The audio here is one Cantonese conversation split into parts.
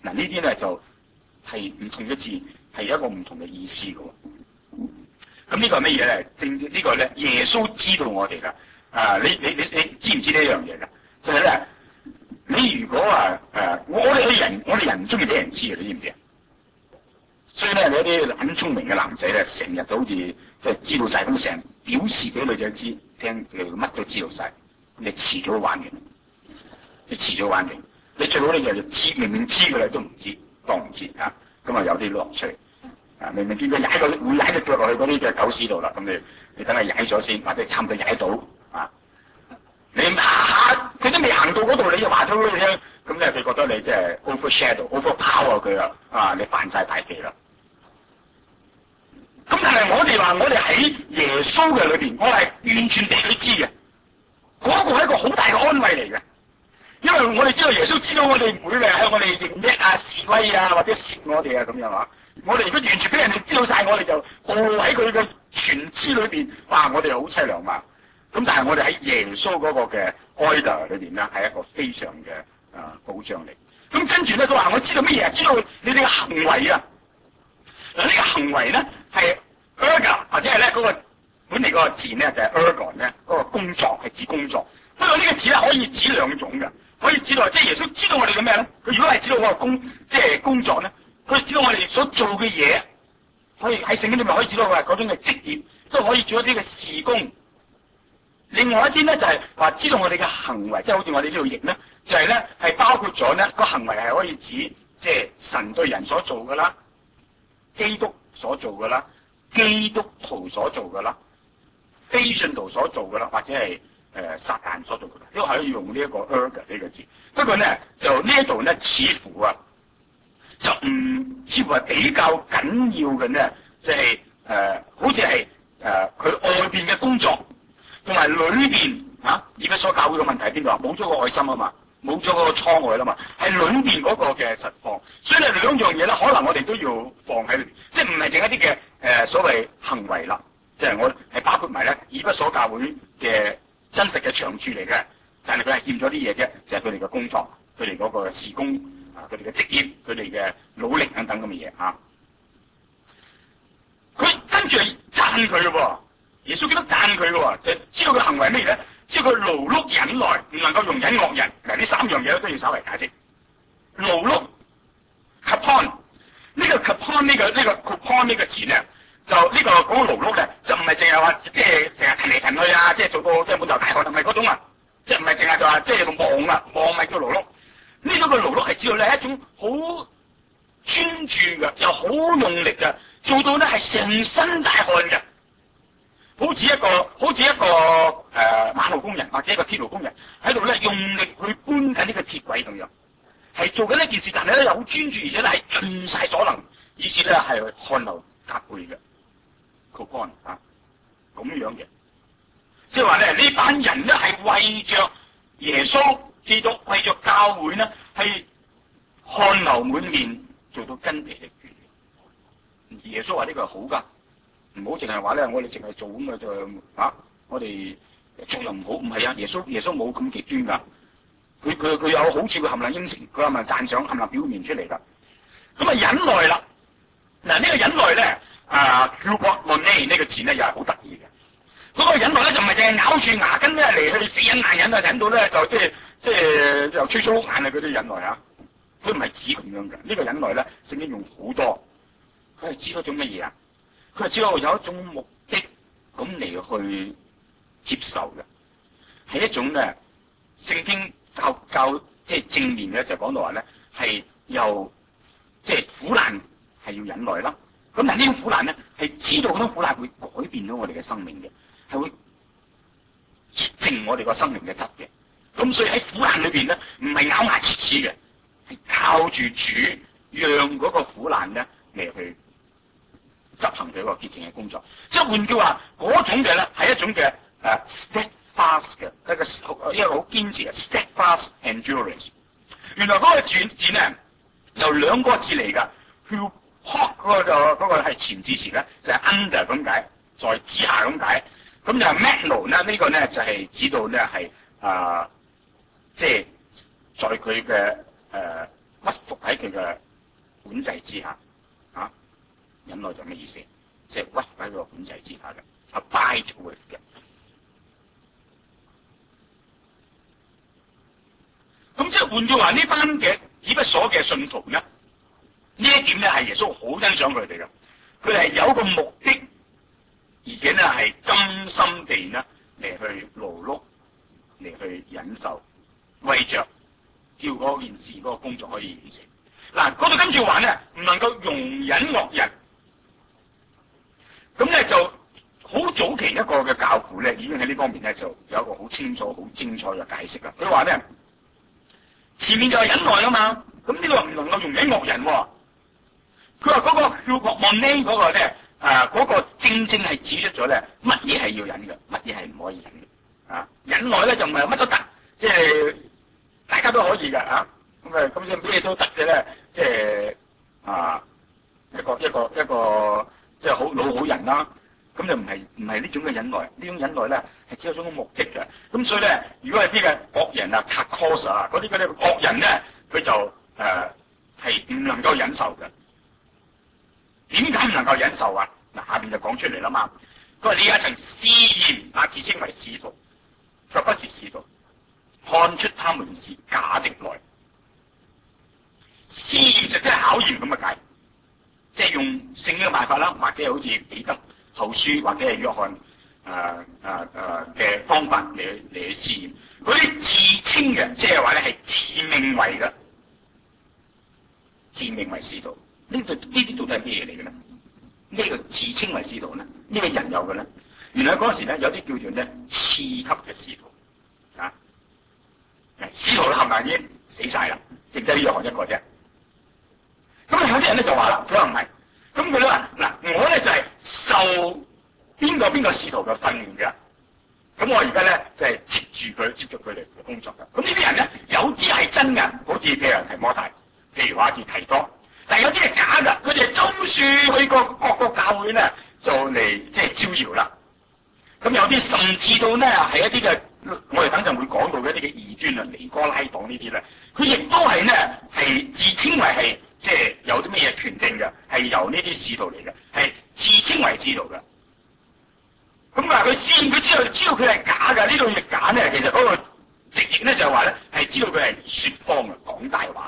嗱，呢啲咧就係唔同嘅字，係有一個唔同嘅意思嘅。咁呢個係乜嘢咧？正呢個咧，耶穌知道我哋噶。你知唔知呢一樣嘢噶？就係咧，你如果我哋人唔中意俾人知嘅，你知唔知啊？所以咧，你一啲很聰明嘅男仔咧，成日都好似即係知道晒咁，成日表示俾女仔知，聽佢乜都知道晒，你遲早玩完。你遲早玩完，你最好咧就知，明明知嘅咧都唔知，當唔知啊，咁啊有啲樂趣啊！明明見佢會踩隻腳落去嗰啲嘅狗屎度啦，咁你等佢踩咗先，或者差唔多踩到啊！你佢都未行到嗰度，你就話咗佢聽，咁咧佢覺得你即係 overshadow、overpower 佢啊！你犯晒大忌啦！咁但係我哋話，我哋喺耶穌嘅裏邊，我係完全俾佢知嘅，嗰個係一個好大嘅安慰嚟嘅。因為我哋知道耶穌知道我哋唔會向我哋認叻啊、示威啊或者蝕我哋啊咁樣啊，我哋如果完全俾人哋知道晒，我哋就暴喺佢嘅全知裏邊，哇！我哋好凄涼嘛。咁但係我哋喺耶穌嗰個嘅 order 裏邊咧，係一個非常嘅保障嚟。咁跟住咧，佢話我知道乜嘢？知道你哋嘅行為啊。嗱，呢個行為咧係 ergon 或者係咧嗰個本嚟嗰個字咧就係 ergon 咧嗰個工作係指工作。不過呢個字咧可以指兩種嘅。可以知道，即係耶穌知道我哋嘅咩咧？佢如果係知道我嘅即係工作咧，佢知道我哋所做嘅嘢，可以喺聖經裏面可以知道佢係嗰種嘅職業，都可以做一啲嘅事工。另外一啲咧就係話知道我哋嘅行為，即係好似我哋呢度譯咧，就係咧係包括咗咧個行為係可以指即係神對人所做嘅啦，基督所做嘅啦，基督徒所做嘅啦，非信徒所做嘅啦，或者係撒旦所做嘅，都係可以用呢一個 ergon 呢個字。不過咧，就呢一度咧，似乎似乎係比較緊要嘅咧，就係好似係佢外邊嘅工作，同埋裏邊而家所教會嘅問題喺邊度啊？冇咗個愛心啊嘛，冇咗個初愛啦嘛，係裏邊嗰個嘅實況。所以咧兩樣嘢咧，可能我哋都要放喺裏邊，即係唔係淨一啲嘅所謂行為啦，即係我係包括埋咧以弗所教會嘅真實嘅長處嚟嘅，但係佢係欠咗啲嘢啫，就係佢哋嘅工作，佢哋嗰個事工佢哋嘅職業，佢哋嘅努力等等咁嘅嘢啊。佢跟住係讚佢嘅喎，耶穌基督讚佢嘅喎，就知道佢行為咩咧？知道佢勞碌忍耐，唔能夠容忍惡人。嗱，呢三樣嘢都要稍為解釋。勞碌 ，kapon 呢個 kapon 呢個 coupon 呢個詞咧。就呢個嗰個勞碌咧，就唔係淨係話即係成日騰嚟騰去啊，即係做到即係滿頭大汗，唔係嗰種啊，即係唔係淨係就話即係忙咪叫勞碌。呢種嘅勞碌係知道咧係一種好專注嘅，又好用力嘅，做到咧係成身大汗嘅，好似一個馬路工人或者一個鐵路工人喺度咧用力去搬緊呢個鐵軌咁樣，係做緊呢件事，但係咧又好專注，而且咧係盡晒所能，以至咧係汗流浹背嘅。coupon 咁樣嘅，即係話咧呢班人咧係為着耶穌基督，為着教會呢係汗流滿面，做到筋疲力盡。耶穌話呢個係好噶，唔好淨係話咧我哋淨係做咁嘅就我哋做又唔好，唔係啊！耶穌冇咁極端噶，佢有好處，佢冚唪唥應承，佢冚唪唥讚賞，冚唪唥表現出嚟噶。咁啊忍耐啦，嗱呢個忍耐咧。Hupomone 呢個字咧又係好得意嘅，嗰個忍耐咧就唔係淨係咬住牙根咧嚟去死忍硬忍啊，忍到咧就即係又吹粗碌眼啊嗰啲忍耐啊，佢唔係指咁樣嘅。呢個忍耐咧聖經用好多，佢係指嗰種乜嘢啊？佢係指有一種目的咁嚟去接受嘅，係一種咧聖經教即係正面嘅就講到話咧係由即係苦難係要忍耐啦。咁但係呢種苦難咧，係知道嗰種苦難會改變到我哋嘅生命嘅，係會潔淨我哋個生命嘅質嘅。咁所以喺苦難裏邊咧，唔係咬牙切齒嘅，係靠住主，讓嗰個苦難咧嚟去執行佢個潔淨嘅工作。即係換句話，嗰種嘅咧係一種嘅steadfast 嘅一個好堅持嘅 steadfast endurance。原來嗰個字咧由兩個字嚟噶。hot 嗰個係前置詞咧，就係 under 咁解，在之下咁解。咁就 magno 咧呢個咧就係指到咧係即係在佢嘅屈服喺佢嘅嘅管制之下。啊，忍耐就咩意思？即係屈喺個管制之下嘅 ，abide with 嘅。咁即係換句話，呢班嘅以弗所嘅信徒咧，呢一點咧係耶穌好欣賞佢哋嘅。佢哋係有一個目的，而且咧係甘心地咧嚟去勞碌，嚟去忍受，為着叫嗰件事嗰個工作可以完成。嗱，嗰度跟住話咧，唔能夠容忍惡人。咁咧就好早期一個嘅教父咧，已經喺呢方面咧就有一個好清楚、好精彩嘅解釋啦。佢話咧，前面就係忍耐啊嘛，咁呢個唔能夠容忍惡人喎。佢話嗰個叫惡望呢嗰個咧，嗰個正正係指出咗咧，乜嘢係要忍嘅，乜嘢係唔可以忍嘅。啊，忍耐咧就唔係乜都得，即係大家都可以嘅啊。咁即係咩都得嘅咧，即係一個即係好老好人啦。咁就唔係呢種嘅忍耐，呢種忍耐咧係只有種目的嘅。咁所以咧，如果係啲嘅惡人啊、kakos 啊嗰啲惡人咧，佢就係唔能夠忍受嘅。點解唔能夠忍受啊？嗱，下邊就講出嚟啦嘛。佢話你也曾試驗那自稱為使徒，卻不是使徒，看出他們是假的來。試驗就即係考驗咁嘅解，即係用聖經嘅辦法啦，或者好似彼得後書或者係約翰嘅方法嚟去試驗。嗰啲自稱嘅，即係話咧係自命為嘅，自命為使徒。呢啲到底係咩嘢嚟嘅咧？呢個自稱為使徒咧，呢個人有嘅咧？原來嗰陣時咧有啲叫做咧次級嘅使徒啊，使徒冚唪唥已經死晒啦，剩低約翰一個啫。咁有啲人咧就話啦，佢話唔係，咁佢咧話嗱，我咧就係受邊個使徒嘅訓練嘅，咁我而家咧就係接住佢哋嘅工作嘅。咁呢啲人咧有啲係真嘅，好似譬如提摩太，譬如話似提多，但係有啲係假嘅，佢哋周處去過各個教會咧就嚟即係招搖啦。咁有啲甚至到咧係一啲嘅，我哋等陣會講到嘅一啲嘅異端啊，尼哥拉黨呢啲咧，佢亦都係咧係自稱為係。即係有啲咩嘢權定嘅，係由呢啲使徒嚟嘅，係自稱為使徒嘅。咁但係佢試驗佢知道佢係假嘅，呢度譯假咧，其實嗰個直譯咧就係話咧係知道佢係說謊嘅，講大話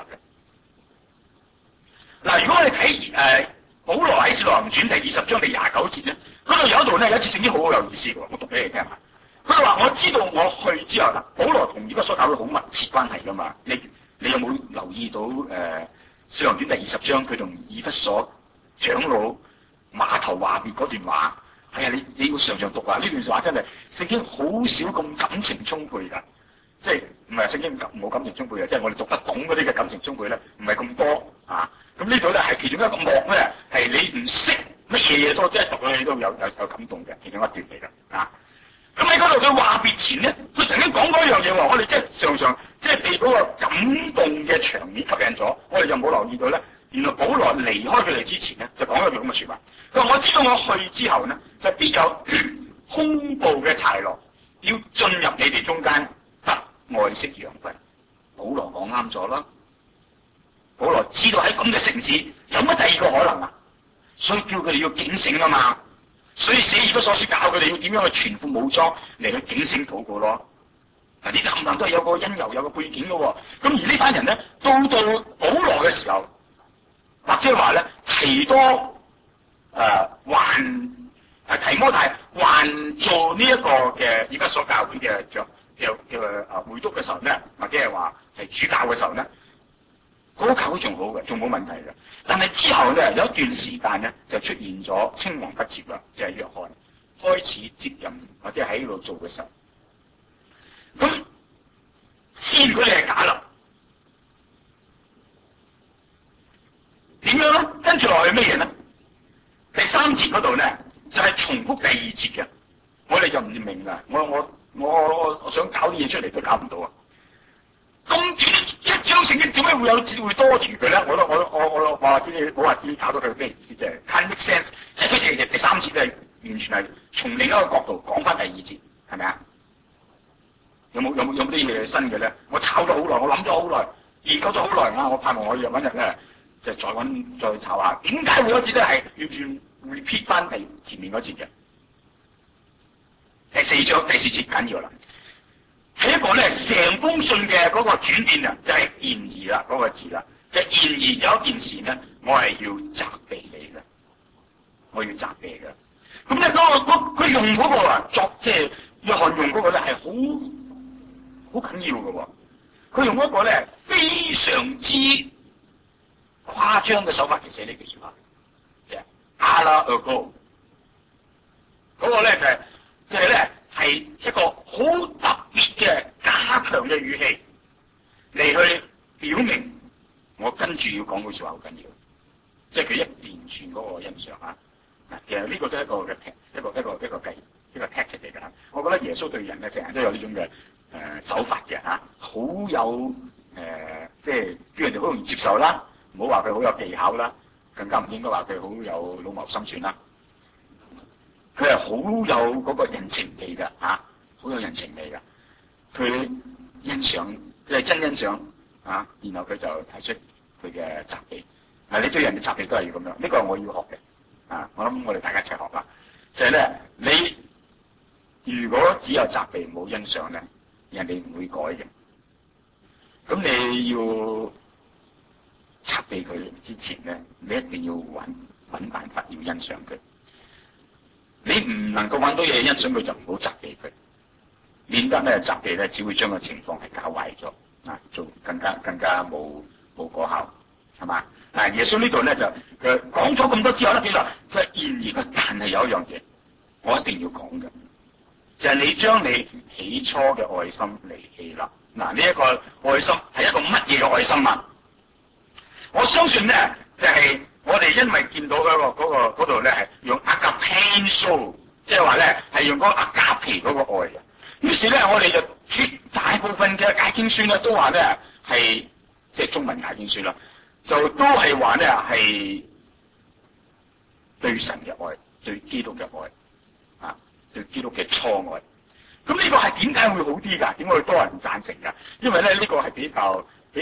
嘅。嗱，如果我哋睇保羅喺《使徒行傳》第20章第29節咧，嗰度有一度咧有一節聖經好有意思嘅，我讀俾你聽下。佢話我知道我去之後啦，保羅同以弗所教會好密切關係噶嘛，你有冇留意到《使徒行傳》第20章，佢同以弗所長老馬頭話別嗰段話，係啊，你要常常讀啊！呢段話真係聖經好少咁感情充沛噶，即係唔係聖經冇感情充沛啊？即係我哋讀得懂嗰啲嘅感情充沛咧，唔係咁多啊！咁呢度咧係其中一個幕咧，係你唔識乜嘢嘢都即係讀咧，你都有感動嘅其中一段嚟噶啊！咁喺嗰度佢話別前咧，佢曾經講過一樣嘢喎，我哋即係常常即係被嗰個感動嘅場面吸引咗，我哋就冇留意到咧。原來保羅離開佢哋之前咧，就講咗句咁嘅説話。佢話我知道我去之後咧，就必有兇暴嘅豺狼要進入你哋中間，不愛惜羊群。保羅講啱咗啦。保羅知道喺咁嘅城市有乜第二個可能啊？所以叫佢哋要警醒啊嘛。所以寫以弗所書教佢哋要點樣去全副武裝嚟去警醒禱告咯。嗱，呢啲冚唪唥都係有個因由、有個背景嘅喎。咁而呢班人咧，到保羅嘅時候，或者話咧提多提摩太還做呢一個嘅以弗所教會嘅叫會督嘅時候咧，或者係話係主教嘅時候咧，嗰個教會仲好嘅，仲冇問題嘅。但係之後咧有一段時間咧就出現咗青黃不接啦，就係約翰開始接任或者喺度做嘅時候，咁先佢哋係假啦，點樣咧？跟住落去咩嘢咧？第3節嗰度咧就係重複第2節嘅，我哋就唔明噶，我想搞啲嘢出嚟都搞唔到啊！咁一張聖經點解會多餘嘅咧？我話知你搞到佢咩意思啫？Can't make sense， 即係佢其實第3節係完全係從另一個角度講翻第2節，係咪啊？有冇啲嘢新嘅咧？我炒咗好耐，我諗咗好耐，研究咗好耐啊！我盼望我揾日咧就再查下點解會嗰節咧係完全 repeat 翻係前面嗰節嘅。第4章第4節緊要啦，係一個咧成封信嘅嗰個轉變啊，就係然而啦嗰個字啦，就然而有一件事咧，我係要責備你嘅，我要責備嘅。咁咧佢用嗰個啊即係約翰用嗰個咧係好緊要嘅喎，佢用嗰個咧非常之誇張嘅手法嚟寫呢句說話，即係阿拉爾高嗰個咧就係咧係一個好特別嘅加強嘅語氣嚟去表明我跟住要講句說話好緊要，即係佢一連串嗰個欣賞啊！其實呢個都係一個 tactic 嚟㗎。我覺得耶穌對人咧成日都有呢種嘅手法嘅嚇，好有即係叫人哋好容易接受啦，唔好話佢好有技巧啦，更加唔應該話佢好有老謀深算啦。佢係好有嗰個人情味㗎嚇，好有人情味㗎。佢欣賞，佢係真欣賞啊，然後佢就提出佢嘅責備。你對人嘅責備都係要咁樣，呢個係我要學嘅。我諗我哋大家一齊學啦，就係咧，你如果只有責備冇欣賞咧，人哋唔會改嘅。咁你要責備佢之前咧，你一定要揾辦法要欣賞佢。你唔能夠揾到嘢欣賞佢，就唔好責備佢，免得咧責備咧只會將個情況係搞壞咗啊，做更加冇果效，係嘛？嗱，耶穌呢度咧就佢講咗咁多之後咧，佢話然而佢但係有一樣嘢，我一定要講嘅，就係你將你起初嘅愛心離棄啦。嗱，呢一個愛心係一個乜嘢嘅愛心啊？我相信咧就係我哋因為見到嗰度咧係用阿加佩數，即係話咧係用嗰個阿加皮嗰個愛嘅。於是咧我哋就絕大部分嘅解經書咧都話咧係即係中文解經書啦。就都係話咧係對神嘅愛，對基督嘅愛，對基督嘅初愛。咁呢個係點解會好啲㗎？點解會多人贊成㗎？因為咧呢個係比較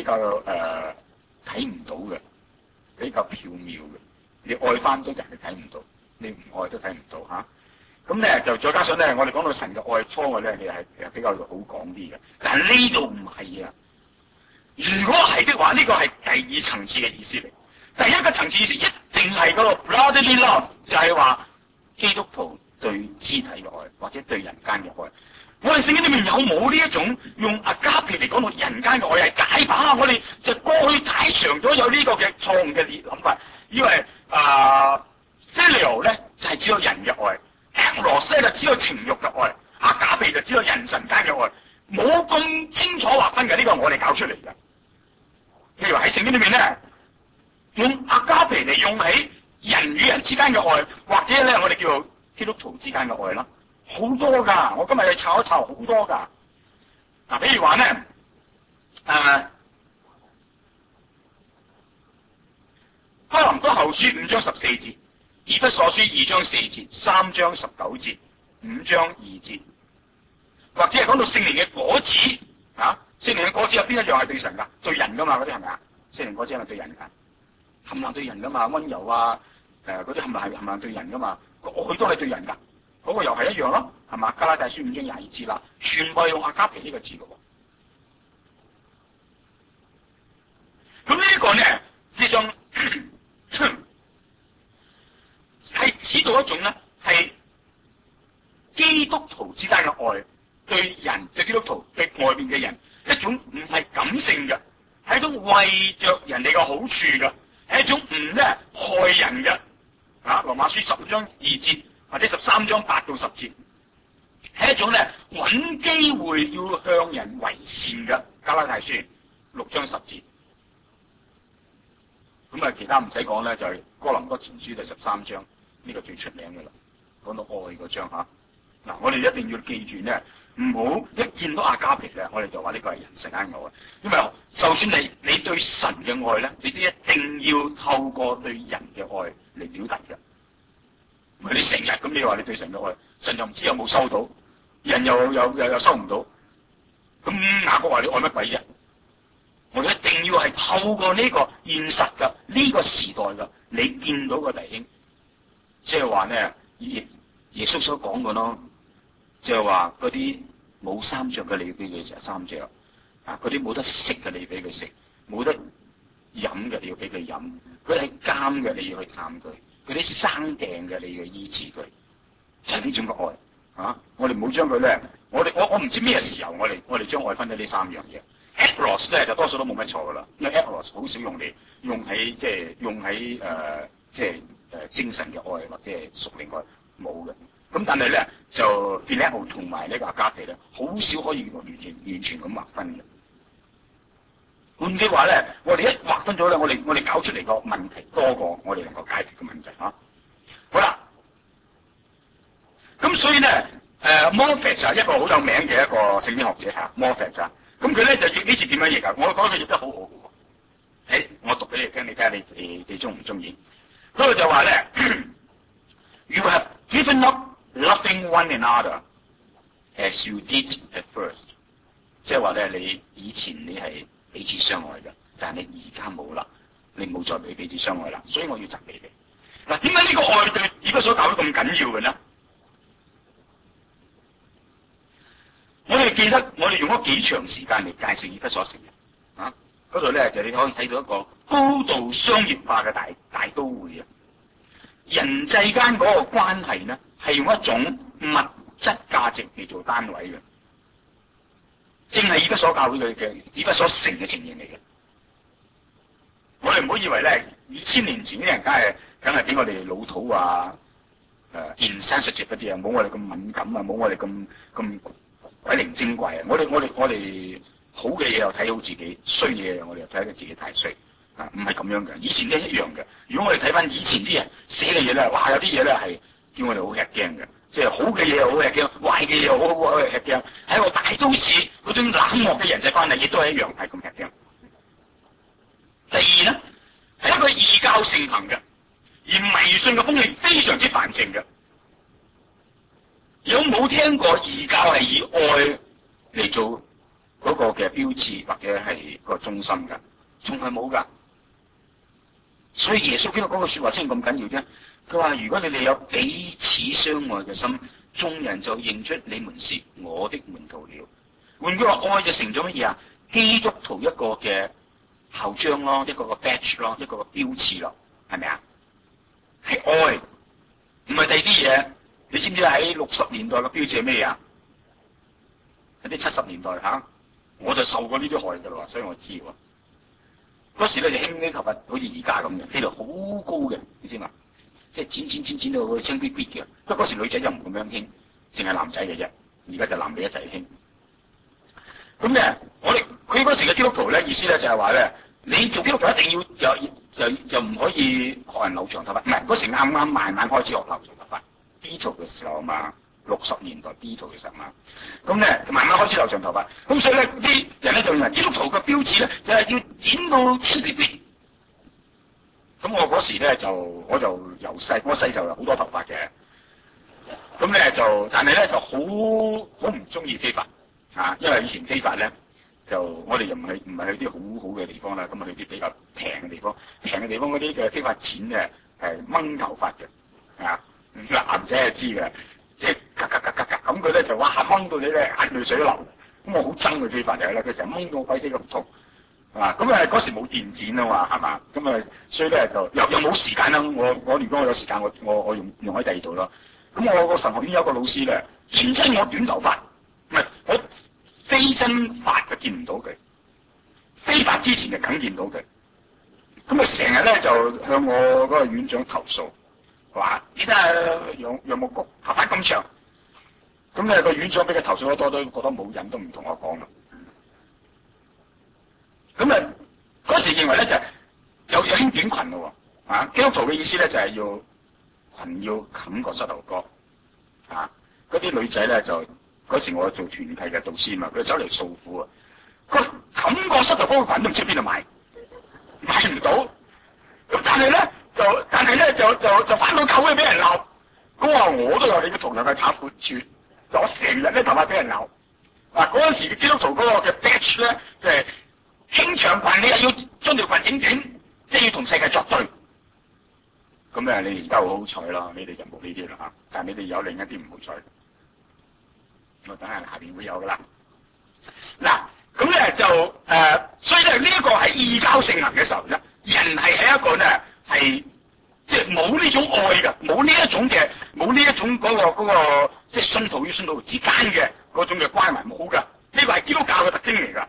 睇唔到嘅，比較縹緲嘅。你愛翻都人哋睇唔到，你唔愛都睇唔到嚇。咁咧就再加上咧，我哋講到神嘅愛初愛咧，你係比較好講啲嘅。但係呢度唔係啊。如果係的話，呢個係第二層次嘅意思嚟。第一個層次意思一定係嗰個 brotherly love， 就係話基督徒對肢體嘅愛，或者對人間嘅愛。我哋聖經裏面有冇呢一種用阿加皮嚟講到人間嘅愛係解把？我哋就過去太常咗有呢個嘅錯誤嘅諗法，以為phileo 咧就係只有人嘅愛 ，eros 就只有情慾嘅愛，阿加皮就只有人神間嘅愛，冇咁清楚劃分嘅。呢個係我哋搞出嚟嘅。譬如話喺聖經裏面咧，用阿加皮嚟用喺人與人之間嘅愛，或者咧我哋叫做基督徒之間嘅愛啦，好多噶。我今日去查一查，好多噶。譬如話咧，哥林多後書5章14節，以弗所書2章4節，3章19節，5章2節，或者係講到聖靈嘅果子啊。聖靈嘅果子有邊一樣係對神噶？對人噶嘛？嗰啲係咪啊？聖靈果子係咪對人噶？冚唪唥對人噶嘛？溫柔啊，嗰啲冚唪唥對人噶嘛？個愛都係對人噶，嗰個又係一樣咯，係嘛？加拉太書5章22節啦，全部係用阿加皮呢個字嘅。咁呢一個咧，事實上係指到一種咧係基督徒之間嘅愛，對人對基督徒對外邊嘅人。一種唔係感性嘅，係一種為着人哋嘅好處嘅，係一種唔咧害人嘅。羅馬書15章2節或者13章8到10節，係一種咧揾機會要向人為善嘅。加拉太書6章10節。咁其他唔使講咧，就係哥林多前書第13章，呢個最出名嘅啦，講到愛嗰章嚇。我哋一定要記住咧。唔好一見到阿加皮咧，我哋就話呢個係人世間愛，因為就算你對神嘅愛咧，你都一定要透過對人嘅愛嚟表達嘅。唔係你成日咁你話你對神嘅愛，神又唔知有冇收到，人又收唔到，咁雅各話你愛乜鬼啫？ 我哋一定要係透過呢個現實嘅呢個時代嘅，你見到個弟兄，即係話咧，耶穌所講嘅咯，即係話嗰啲冇衫着嘅，你要俾佢着衫着，啊，嗰啲冇得食嘅，你俾佢食，冇得飲嘅，你要俾佢飲，佢係監嘅，你要去探佢，嗰啲生病嘅，你要醫治佢，就係呢種嘅愛啊！我哋唔好將佢咧，我唔知咩時候我哋將愛分咗呢三樣嘢。Eros 咧就多數都冇乜錯噶啦，因為 Eros 好少用喺精神嘅愛或者係屬靈愛冇嘅。咁但係咧就 Phileo 同埋呢個阿加地咧，好少可以完全咁劃分嘅。換句話咧，我哋一劃分咗咧，我哋搞出嚟個問題多過我哋能夠解決嘅問題啊！好啦，咁所以咧，Moffat 就係一個好有名嘅一個聖經學者嚇 Moffat 啊。咁佢咧就譯呢次點樣譯啊？我覺得佢譯得好好嘅。我讀俾你聽，你睇下你中唔中意？嗰度就話咧，You have given up loving one another as you did at first， 即係話咧，你以前你係彼此相愛嘅，但係你而家冇啦，你冇再俾彼此相愛啦，所以我要責備你。嗱，點解呢個愛對以弗所教會咁緊要嘅呢？我哋記得我哋用咗幾長時間嚟介紹以弗所城啊，嗰度咧就你可以睇到一個高度商業化嘅大都會啊，人際間嗰個關係呢係用一種物質價值嚟做單位嘅，正係以弗所教會嘅以弗所城嘅情形嚟嘅。我哋唔好以為咧2000年前啲人梗係俾我哋老土啊insensitive 嗰啲啊，冇我哋咁敏感啊，冇我哋咁鬼靈精怪啊！我哋好嘅嘢又睇好自己，衰嘢我哋又睇到自己太衰啊！唔係咁樣嘅，以前都係一樣嘅。如果我哋睇翻以前啲人寫嘅嘢咧，哇！有啲嘢咧係叫我哋好吃驚嘅，即係好嘅嘢又好吃驚，壞嘅嘢又好吃驚。喺個大都市嗰種冷漠嘅人際關係，亦都係一樣係咁吃驚。第二咧係一個異教盛行嘅，而迷信嘅風氣非常之繁盛嘅。有冇聽過異教係以愛嚟做嗰個嘅標誌或者係個中心噶？仲係冇噶。所以耶穌基督嗰個說話先咁緊要啫。佢話如果你哋有彼此相愛嘅心，眾人就認出你們是我的門徒了。換句話，愛就成咗乜嘢啊？基督徒一個嘅校章咯，一個個 badge 咯，一個個標誌咯，係咪啊？係愛，唔係第二啲嘢。你知唔知喺60年代嘅標誌係咩啊？喺啲70年代我就受過呢啲害噶啦，所以我知喎。嗰時咧就興啲頭髮好似而家咁嘅，飛到好高嘅，你知嘛？即係剪到青逼逼嘅。不過嗰時女仔又唔咁樣興，淨係男仔嘅啫。而家就男女一齊興。咁咧，佢嗰時嘅基督徒咧，意思咧就係話咧，你做基督徒一定要就唔可以學人留長頭髮。唔係嗰時啱啱慢慢開始學留長頭髮。B 圖嘅時候嘛，60年代 B 圖嘅時候嘛，咁咧慢慢開始留長頭髮，咁所以咧啲人咧就認為基督徒嘅標誌咧就係要剪到青逼逼。咁我嗰時咧我就由細就有好多頭髮嘅，咁咧但係咧就好唔中意飛髮啊，因為以前飛髮咧就我哋又唔係去啲好嘅地方啦，咁啊去啲比較平嘅地方嗰啲嘅飛髮剪咧係掹頭髮嘅啊。男仔係知嘅，即係咁佢咧就哇掹到你咧眼淚水流，咁我好憎佢飛髮嚟啦，佢成日掹到我鬼死咁痛，啊咁嗰時冇電剪啊嘛，係嘛，咁所以咧就又冇時間啦，我如果我有時間我用喺第二度咯，咁我個神學院有一個老師咧見親我短頭髮，唔係我飛身髮就見唔到佢，飛髮之前就梗見到佢，咁成日咧就向我嗰個院長投訴。話你睇下楊木谷頭髮咁長，咁咧個院長俾佢投訴得多都覺得冇癮，都唔同我講啦。咁嗰時認為咧就有興短裙咯，基督徒嘅意思咧就係要裙要冚個膝頭哥，嗰啲女仔咧就嗰時我做團契嘅導師嘛，佢走嚟訴苦啊，佢冚個膝頭哥嘅裙都唔知邊度買唔到，咁但係咧就翻到教會俾人鬧，咁我都有你嘅同樣嘅慘苦處，我成日咧頭髮俾人鬧。嗰陣時嘅基督徒嗰個嘅 badge 咧就係興長裙你又要將條裙整短，即係要同世界作對。咁啊，你而家好好彩咯，你哋就冇呢啲啦嚇。但係你哋有另一啲唔好彩，我等下下邊會有噶啦。嗱，咁咧就所以咧呢一個喺異教盛行嘅時候咧，人係喺一個咧係即係冇呢種愛嘅，冇呢一種嗰個即係信徒與信徒之間嘅嗰種嘅關懷冇㗎。呢個係基督教嘅特徵嚟㗎。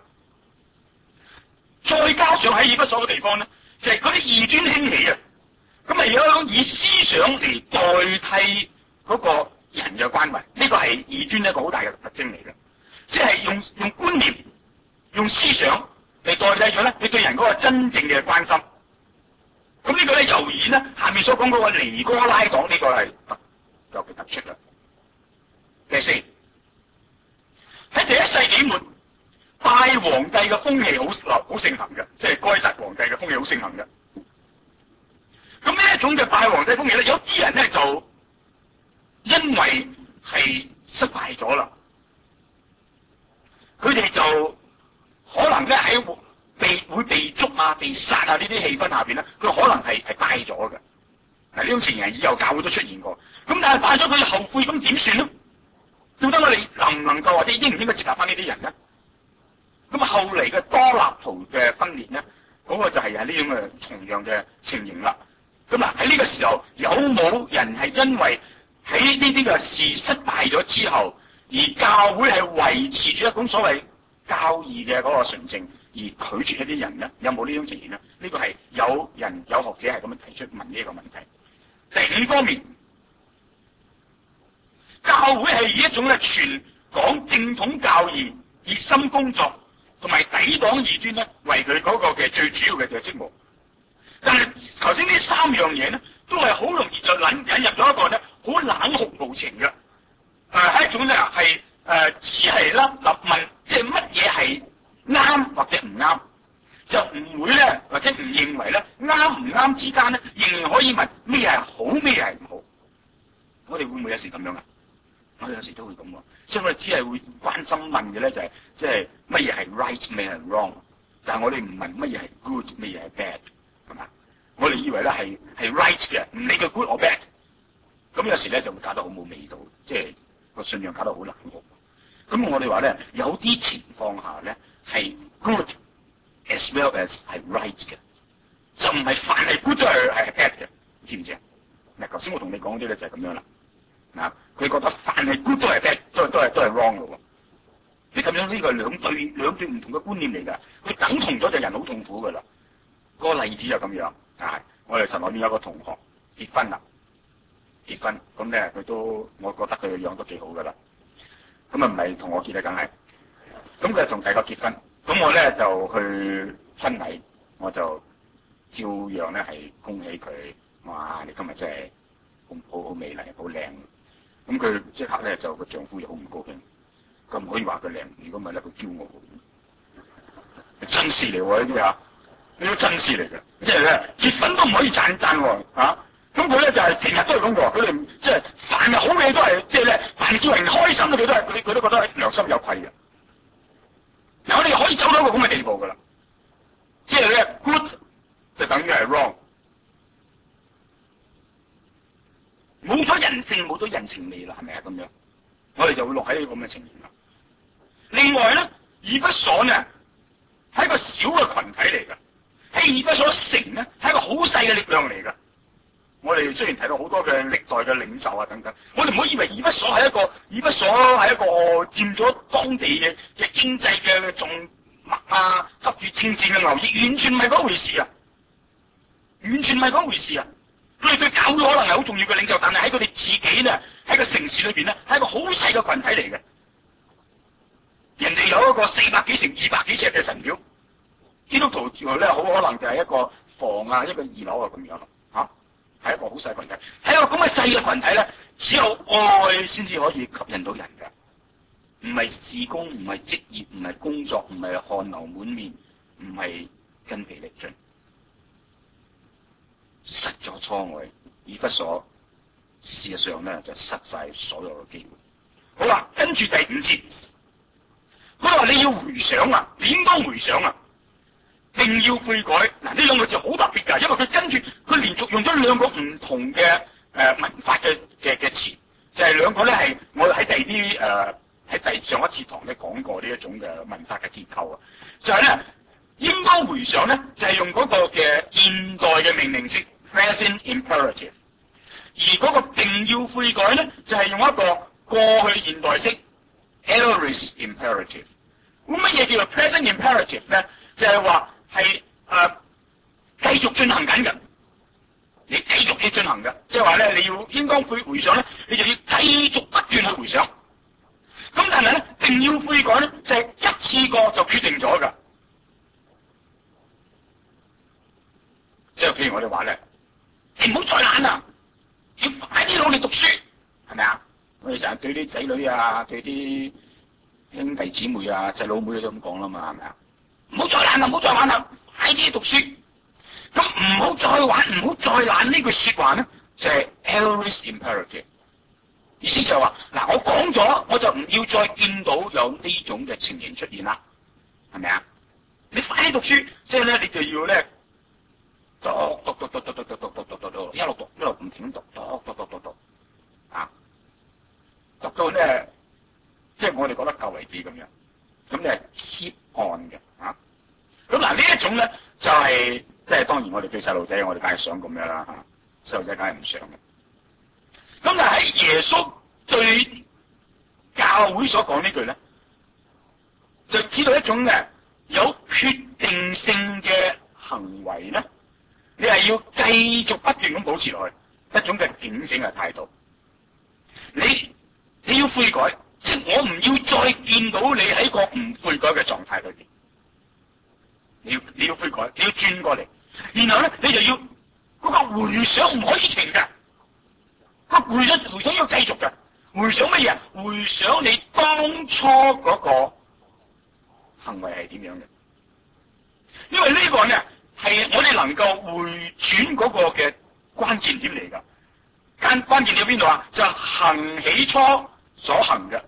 再加上喺以弗所嘅地方咧，就係嗰啲異端興起啊，咁啊有一種以思想嚟代替嗰個人嘅關懷，呢個係異端一個好大嘅特徵嚟嘅，即係用觀念、用思想嚟代替咗咧你對人嗰個真正嘅關心。咁呢個咧由以咧下面所講嗰個尼哥拉黨呢個係特別突出嘅。第四，喺第一世紀末，拜皇帝嘅風氣好盛行嘅，即係該撒皇帝嘅風氣好盛行嘅。咁呢一種嘅拜皇帝風氣咧，有啲人咧就因為係失敗咗啦，佢哋就可能咧喺會被捉啊、被殺啊呢啲氣氛下邊咧，佢可能係拜咗嘅。嗱，呢種情形以後教會都出現過。咁但係拜咗佢後悔，咁點算咧？到底我哋能唔能夠或者應唔應該接納翻呢啲人咧？咁啊，後嚟嘅多納徒嘅分裂咧，嗰個就係呢種嘅同樣嘅情形啦。咁啊喺呢個時候，有冇人係因為喺呢啲嘅事失敗咗之後，而教會係維持住一種所謂教義嘅嗰個純正，而拒絕一啲人咧？有冇呢種情形咧？呢個係有學者係咁樣提出問呢一個問題。第五方面，教會係以一種咧全講正統教義、熱心工作同埋抵擋異端咧為佢嗰個嘅最主要嘅職務。但係頭先呢三樣嘢咧，都係好容易就引入咗一個咧好冷酷無情嘅，係一種咧係只係啦立問，即係乜嘢係啱或者唔啱，就唔會咧或者唔認為咧啱唔啱之間咧，仍然可以問咩係好咩係唔好。我哋會唔會有時咁樣啊？我哋有時都會咁喎，所以我哋只係會關心問嘅咧就係即係乜嘢係 right 咩係 wrong， 但係我哋唔問乜嘢係 good 乜嘢係 bad， 係嘛？我哋以為咧係 right 嘅，唔理佢 good or bad， 咁有時咧就會搞得好冇味道，即係個信仰搞得好冷酷。咁我哋話咧有啲情況下咧係 good as well as 係 right 嘅，就唔係凡係 good 都係 bad 嘅，知唔知啊？嗱，頭先我同你講啲咧就係咁樣啦。嗱，佢覺得凡係 good 都係 bad， 都係 wrong 嘅喎。你咁樣呢個係兩對唔同嘅觀念嚟㗎，佢等同咗就人好痛苦㗎啦。個例子就咁樣，我哋神學院有個同學結婚啦，咁咧佢都我覺得佢嘅樣都幾好㗎啦。咁啊唔係同我結啊，梗係，咁佢同第個結婚，咁我咧就去婚禮，我就照樣咧係恭喜佢，哇！你今日真係好美麗，好靚。咁佢即刻咧就個丈夫又好唔高興，佢唔可以話佢靚，如果唔係咧佢驕傲。真事嚟喎呢啲啊，呢啲真事嚟嘅，即係咧結婚都唔可以讚喎嚇。咁佢咧就係成日都係咁喎，佢哋即係凡係好嘢都係即係咧，凡叫人開心嘅佢都係佢都覺得良心有愧嘅。嗱，我哋可以走到一個咁嘅地步㗎啦，即係咧 good 就等於係 wrong。冇咗人性，冇咗人情味啦，係咪啊？咁樣，我哋就會落喺呢個咁嘅情形啦。另外咧，以弗所呢係一個小嘅群體嚟㗎，喺以弗所城呢係一個好細嘅力量嚟㗎。我哋雖然提到好多嘅歷代嘅領袖啊等等，我哋唔好以為以弗所係一個佔咗當地嘅經濟嘅重物啊，執住前線嘅牛耳，完全唔係嗰回事啊！完全唔係嗰回事啊！佢哋對教會可能係好重要嘅領袖，但係喺佢哋自己呢，喺個城市裏邊呢，係一個好細嘅群體嚟嘅。人哋有一個400幾乘200幾尺嘅神廟，基督徒咧好可能就係一個房啊，一個2樓啊咁樣咯，係一個好細群體。喺一個咁嘅細嘅群體咧，只有愛先至可以吸引到人嘅，唔係事工，唔係職業，唔係工作，唔係汗流滿面，唔係筋疲力盡。失咗錯愛，以弗所事實上咧就失晒所有嘅機會。好啦，跟住第5節，佢話你要回想啊，你應當回想啊。 並要悔改。嗱，呢兩個字好特別㗎，因為佢跟住佢連續用咗兩個唔同嘅文法嘅詞，就係兩個咧係我喺第二啲喺上一次堂咧講過呢一種嘅文法嘅結構啊，就係咧應該回想咧就係用嗰個嘅現代嘅命令式 present imperative， 而嗰個並要悔改咧就係用一個過去現代式 aorist imperative。咁乜嘢叫做 present imperative 咧？就係話係繼續進行緊嘅，你繼續要進行嘅，即係話咧你要應當回想咧，你就要繼續不斷去回想。咁但係咧，並要悔改咧，就係一次過就決定咗㗎。即係譬如我哋話咧，你唔好再懶啦，要快啲努力讀書，係咪啊？我哋成日對啲仔女啊，對啲兄弟姊妹啊、細佬妹都咁講啦嘛，係咪啊？唔好再懶啦，唔好再玩啦，快啲讀書。咁唔好再玩，唔好再懶呢句說話咧，就係 aorist imperative。意思就係話，嗱，我講咗，我就唔要再見到有呢種嘅情形出現啦，係咪啊？你快啲讀書，即係咧，你就要咧讀，一路讀一路唔停讀，啊，讀到咧，即係我哋覺得夠為止咁樣，咁你係 keep on 嘅，啊，咁嗱呢一種咧就係即係當然我哋對細路仔，我哋梗係想咁樣啦，嚇，細路仔梗係唔想嘅。咁但係喺耶穌對教會所講呢句咧，就知道一種嘅有決定性嘅行為咧，你係要繼續不斷咁保持落去，一種嘅警醒嘅態度。你要悔改，即係我唔要再見到你喺個唔悔改嘅狀態裏邊。你要悔改，你要轉過嚟，然後咧你就要嗰個回想唔可以停嘅。回想要繼續嘅，回想乜嘢？回想你當初嗰個行為係點樣嘅？因為呢個呢係我哋能夠回轉嗰個嘅關鍵點嚟噶。關鍵點喺邊度啊？就係行起初所行嘅。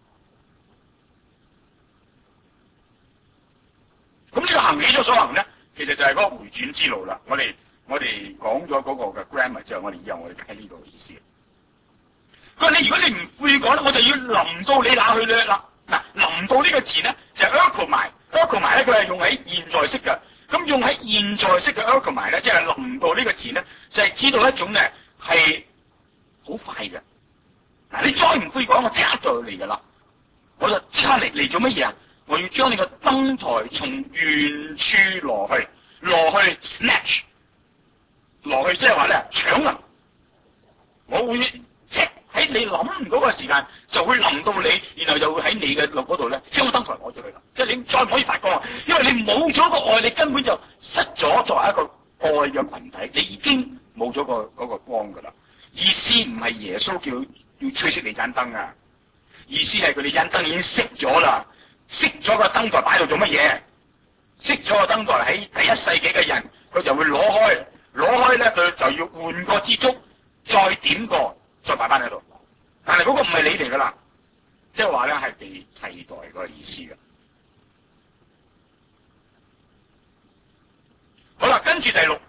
咁呢個行起初所行咧，其實就係嗰個回轉之路啦。我哋講咗嗰個嘅 grammar 之後，我哋以後我哋解呢個意思。佢話你如果你唔悔改咧，我就要臨到你那去咧啦。嗱，臨到呢個字咧就係 ergomed 咧，佢係用喺現在式嘅。咁用喺現在式嘅 ergomed咧，即係臨到呢個字咧，就係知道一種咧係好快嘅。嗱，你再唔悔改，我即刻就嚟噶啦，我就即刻嚟做乜嘢啊？我要將你個燈台從原處攞去 snatch， 攞去即係話咧搶啊！我會即喺你諗唔到嘅時間，就會臨到你，然後就會喺你嘅路嗰度咧將個燈台攞咗去啦。即係你再唔可以發光，因為你冇咗個愛，你根本就失咗作為一個愛嘅群體，你已經冇咗嗰個光噶啦。意思唔係耶穌叫要吹熄你盞燈啊，意思係佢哋盞燈已經熄咗啦。熄咗個燈台擺到做乜嘢？熄咗個燈台喺第一世紀嘅人，佢就會攞開咧，佢就要換個支燭，再點過，再擺翻喺度。但係嗰個唔係你嚟噶啦，即係話咧係被替代個意思嘅。好啦，跟住第六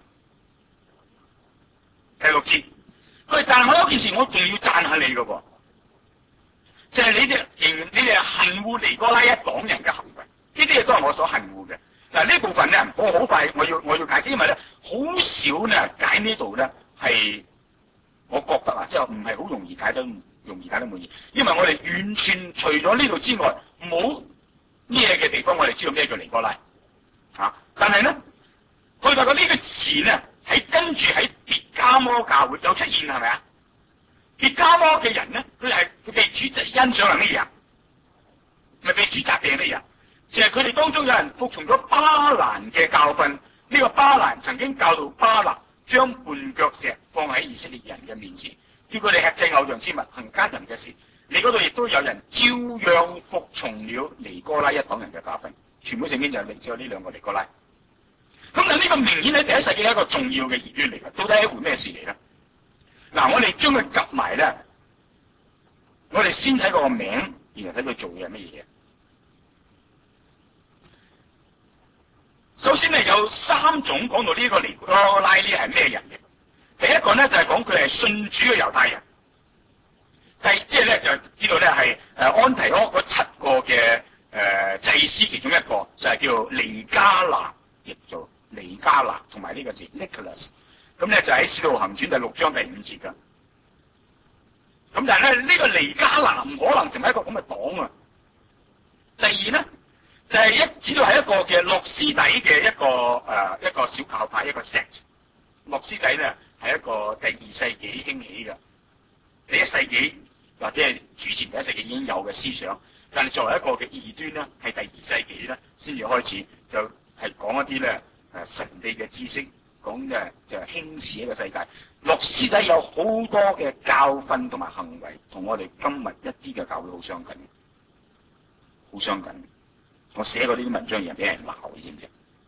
節，佢但係我有件事，我仲要讚下你噶噃。就係你哋係恨惡尼哥拉一黨人嘅行為，呢啲嘢都係我所恨惡嘅。嗱，呢部分咧，我好快我要解釋，因為咧好少咧解呢度咧係，我覺得啊，即係唔係好容易解得滿意，因為我哋完全除咗呢度之外，冇咩嘅地方我哋知道咩叫尼哥拉啊。但係咧，佢發覺呢個詞咧係跟住喺別迦摩教會有出現，係咪啊？別迦摩嘅人咧，佢被主欣賞係咩嘢？咪被主責備係咩嘢？就係佢哋當中有人服從咗巴蘭嘅教訓。呢個巴蘭曾經教導巴勒將絆腳石放喺以色列人嘅面前，叫佢哋吃祭偶像之物，行奸淫嘅事。你嗰度亦都有人照樣服從了尼哥拉一黨人嘅教訓。全部聖經就係只有呢兩個尼哥拉。咁但呢個明顯喺第一世紀係一個重要嘅異端嚟嘅，到底係一回咩事嚟咧？嗱，我哋將佢夾埋咧，我哋先睇個名，然後睇佢做嘅係乜嘢。 首先咧有3種講到呢個尼哥拉呢係咩人嘅。第一個咧就係講佢係信主嘅猶太人。即係咧就知道咧係安提阿嗰7個嘅祭司其中一個就係叫尼加拿，譯做尼加拿，同埋呢個字 Nicholas。咁咧就喺《使徒行傳》第6章第5節噶。咁但係咧呢個尼加拿唔可能成為一個咁嘅黨啊。第二咧就係知道係一個嘅諾斯底嘅一個小教派，一個 sect。諾斯底咧係一個第2世紀興起嘅，第1世紀或者係主前第1世紀已經有嘅思想，但係作為一個嘅異端咧，係第2世紀咧先至開始就係講一啲咧神秘嘅知識，講嘅就係輕視一個世界。諾斯底有好多嘅教訓同埋行為，同我哋今日一啲嘅教會好相近，好相近。我寫過呢啲文章，人俾人鬧，你知唔知？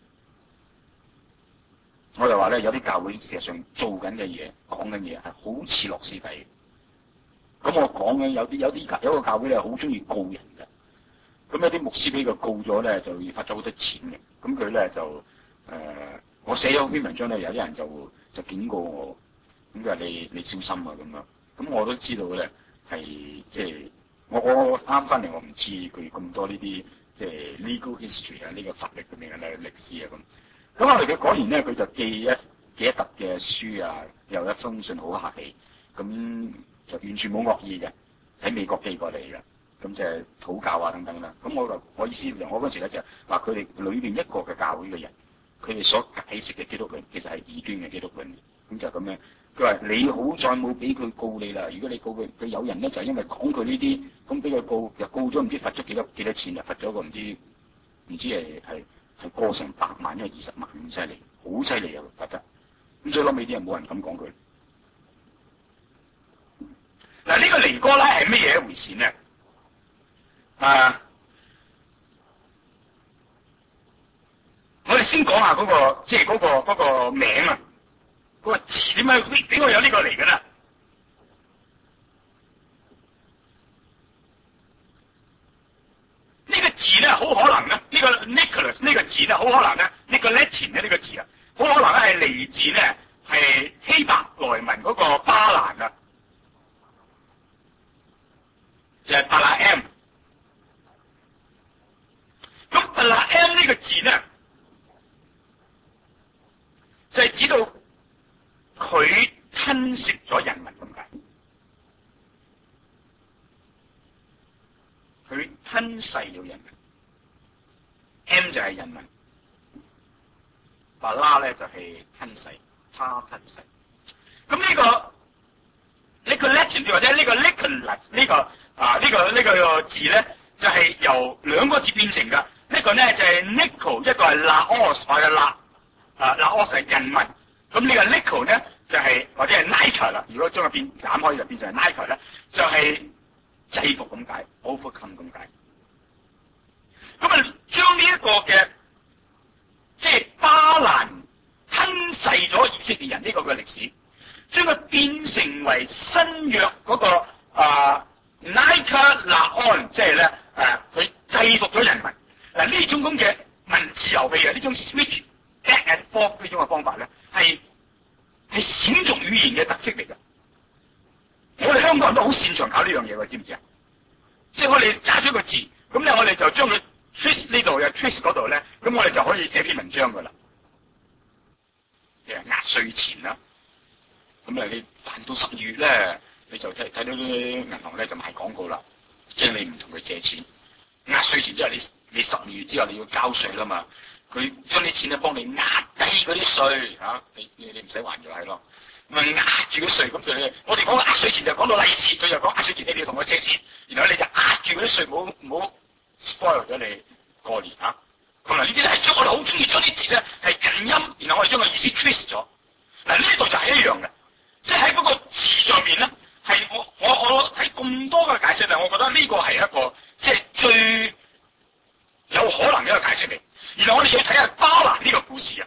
我就話咧，有啲教會事實上做緊嘅嘢、講緊嘢係好似諾斯底。咁我講嘅有個教會咧好中意告人嘅，咁有啲牧師俾佢告咗咧，就要罰咗好多錢嘅。咁佢咧就我寫咗篇文章咧，有啲人就警告我，咁佢話你小心啊咁樣。咁我都知道咧係即係我啱翻嚟，我唔知佢咁多呢啲即係 legal history 啊，呢個法律嘅名啊、歷史啊咁。咁後嚟佢果然咧，佢就寄一沓嘅書啊，又一封信好客氣，咁就完全冇惡意嘅，喺美國寄過嚟嘅，咁就係討教啊等等啦。咁我意思就我嗰時咧就話佢哋裏邊一個嘅教會嘅人，佢哋所解釋嘅基督論其實係異端嘅基督論，咁就咁樣。佢話你好在冇俾佢告你啦，如果你告佢，佢有人咧就係因為講佢呢啲，咁俾佢告又告咗唔知罰咗幾多錢啊，罰咗個唔知係過成100萬，因為20萬咁犀利，好犀利啊罰得。咁所以後尾啲人冇人敢講佢。嗱，呢個尼哥拉係乜嘢一回事呢？我哋先講下嗰個即係嗰個名啊，嗰個字點解有呢個嚟嘅呢？呢個字咧，好可能咧，呢個 Nicholas 呢個字咧，好可能咧，呢個 Latin 嘅呢個字啊，好可能咧係嚟自咧係希伯來文嗰個巴蘭啊，就係巴拉 M。咁巴拉 M 呢個字咧，就係指到佢吞食咗人民咁解，佢吞噬咗人民。M 就係人民，巴拉咧就係吞噬，他吞噬。咁呢個 Latin 或者呢個 Nicholas 呢個字咧，就係由2個字變成噶。呢個咧就係 Nico， 一個係 Laos 或者Laos 係人民。咁呢個 Nico 咧就係或者係 Nike 啦。如果將佢減開就變成 Nike 咧，就係制服咁解 ，overcome 咁解。咁啊，將呢一個嘅即係巴蘭吞噬咗以色列人呢個嘅歷史，將佢變成為新約嗰個Nika Laon， 即係咧佢制服咗人民。嗱，呢種咁嘅文字遊戲啊，呢種 switch back and forth 呢種嘅方法咧，係閃族語言嘅特色嚟㗎。我哋香港人都好擅長搞呢樣嘢喎，知唔知啊？即係我哋揸咗個字，咁咧我哋就將佢 twist 呢度又 twist 嗰度咧，咁我哋就可以寫篇文章㗎啦。壓歲錢啦，咁啊你凡到12月咧，你就睇到啲銀行咧就賣廣告啦，即係你唔同佢借錢。壓歲錢即係你12月之後你要交稅啦嘛，佢將啲錢咧幫你壓低嗰啲稅嚇，你唔使還就係咯。咁啊壓住個稅，咁佢我哋講壓歲錢就講到利是，佢就講壓歲錢你要同佢借錢，然後你就壓住嗰啲稅，唔好 spoil 咗你過年嚇。同埋呢啲咧係將我哋好中意將啲字咧係近音，然後我哋將個意思 twist 咗。嗱呢度就係一樣嘅，即係喺嗰個字上面咧係我睇咁多嘅解釋咧，我覺得呢個係一個即係最有可能嘅一個解釋嚟。然後我哋要睇下巴蘭呢個故事啊。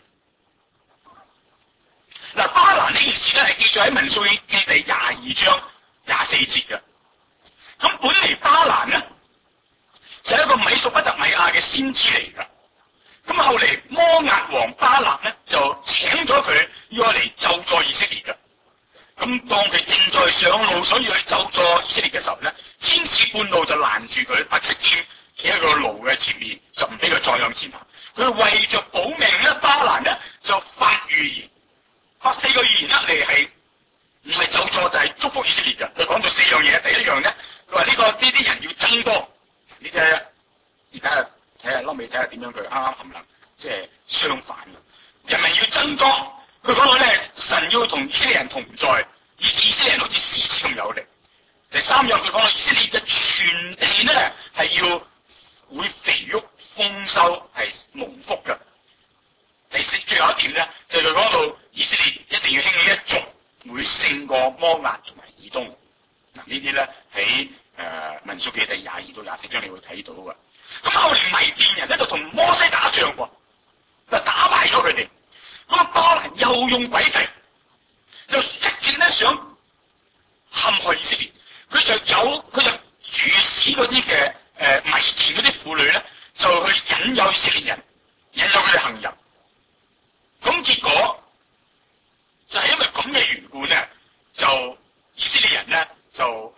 嗱，巴蘭呢件事咧係記載喺民數記第22章24節嘅。咁本嚟巴蘭咧就係一個米索不達米亞嘅先知嚟㗎。 咁後嚟摩押王巴勒咧就請咗佢要嚟咒詛以色列嘅。咁當佢正在上路，所以去咒詛以色列嘅時候咧，天使半路就攔住佢，拔出劍企喺個路嘅前面，就唔俾佢再向前行。佢為着保命咧，巴蘭咧就發預言，發4個預言嚟係唔係咒詛就係祝福以色列嘅。佢講到4樣嘢，第一樣咧，佢話呢啲人要增多，你睇下，而家睇下撈尾睇下點樣佢啱啱冚唪唥，即係相反嘅。人民要增多，佢講到咧，神要同以色列人同在，以致以色列人好似獅子咁有力。第3樣佢講到以色列嘅全地咧係要會肥沃豐收，係蒙福嘅。第4最後一點咧，就係佢講到以色列一定要興起一族，會勝過摩押同埋以東。嗱呢啲咧喺民數記第22到24章你會睇到嘅。咁後嚟米甸人咧就同摩西打仗喎，就打敗咗佢哋。咁巴蘭又用詭計，就一直咧想陷害以色列。佢就主使嗰啲嘅米甸嗰啲婦女咧，就去引誘以色列人，引誘佢哋行淫。咁結果就係因為咁嘅緣故咧，就以色列人咧就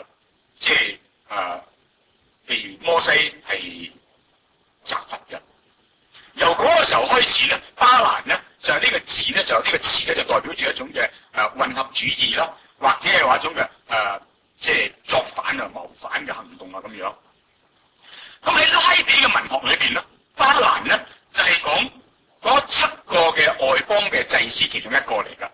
被摩西係責罰嘅。由嗰個時候開始咧，巴蘭咧就係呢個字咧，就呢個詞咧就代表住一種嘅混合主義啦，或者係話一種嘅作反啊、謀反嘅行動啊咁樣。咁喺拉比嘅文學裏邊咧，巴蘭咧就係講嗰7個嘅外邦嘅祭司其中一個嚟㗎。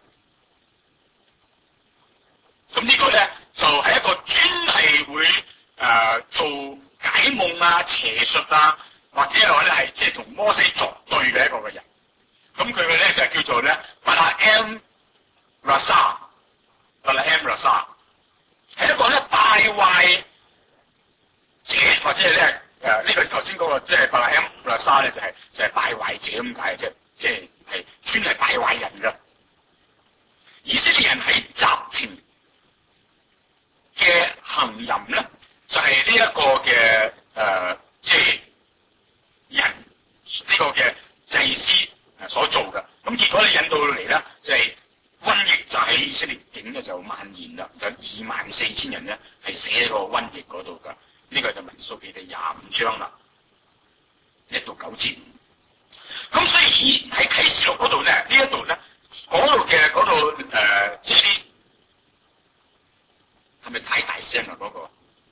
咁呢個咧就係一個專係會做解夢啊、邪術啊，或者係話咧係即係同摩西作對嘅一個嘅人。咁佢嘅咧就叫做咧巴拉 M Rasa， 巴拉 M Rasa 係一個咧敗壞者，或者係咧呢個頭先嗰個即係巴拉 M Rasa 咧就係敗壞者咁解啫，即係專係敗壞人㗎。以色列人喺集團嘅行淫咧，就係呢一個嘅即係人呢個嘅祭司所做嘅。咁結果你引到嚟咧，就係瘟疫就喺以色列境咧就蔓延啦，有24000人咧係死喺個瘟疫嗰度㗎。呢個就民數記第25章啦，1到9節。咁所以喺啟示錄嗰度咧，呢一度咧嗰度即係啲係咪太大聲啊？嗰個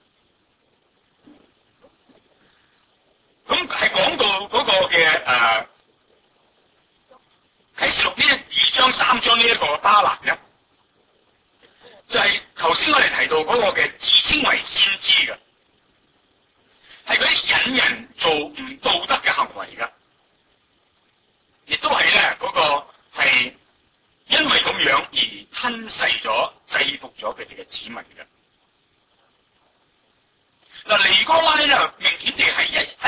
咁係講到嗰個嘅啟示錄呢2章3章呢一個巴蘭咧，就係頭先我哋提到嗰個嘅自稱為先知嘅，係嗰啲引人做唔道德嘅行為㗎，亦都係咧嗰個係因為咁樣而吞噬咗、制服咗佢哋嘅子民嘅。嗱，尼哥拉咧明顯地係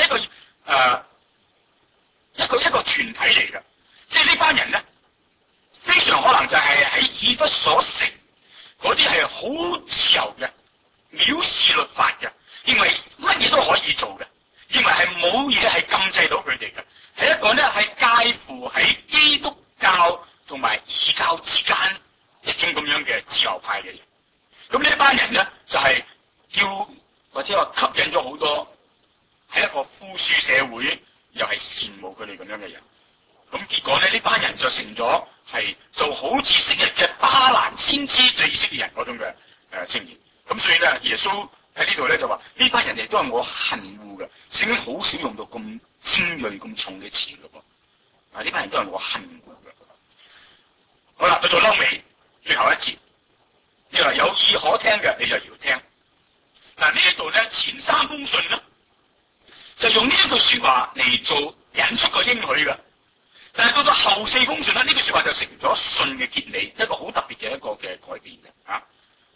一個團體嚟嘅，即係呢班人咧非常可能就係喺以弗所城嗰啲係好自由嘅、藐視律法嘅，認為乜嘢都可以做嘅，認為係冇嘢係禁制到佢哋嘅，係一個咧係介乎喺基督教同埋異教之間一種咁樣嘅自由派嘅人。咁呢一班人咧就係叫或者話吸引咗好多喺一個富庶社會又係羨慕佢哋咁樣嘅人。咁結果咧呢班人就成咗係就好似昔日嘅巴蘭先知對以色列人嗰種嘅稱言。咁所以咧耶穌喺呢度咧就話呢班人亦都係我恨惡嘅，聖經好少用到咁尖銳咁重嘅詞嘅噃。呢班人都係我恨惡嘅。好啦，到到尾最後一節，你話有耳可聽嘅你就要聽。嗱，呢一度咧前3封信咧就用呢一句說話嚟做引出個應許嘅，但係到到後4封信咧呢句說話就成咗信嘅結尾，一個好特別嘅一個嘅改變嘅啊。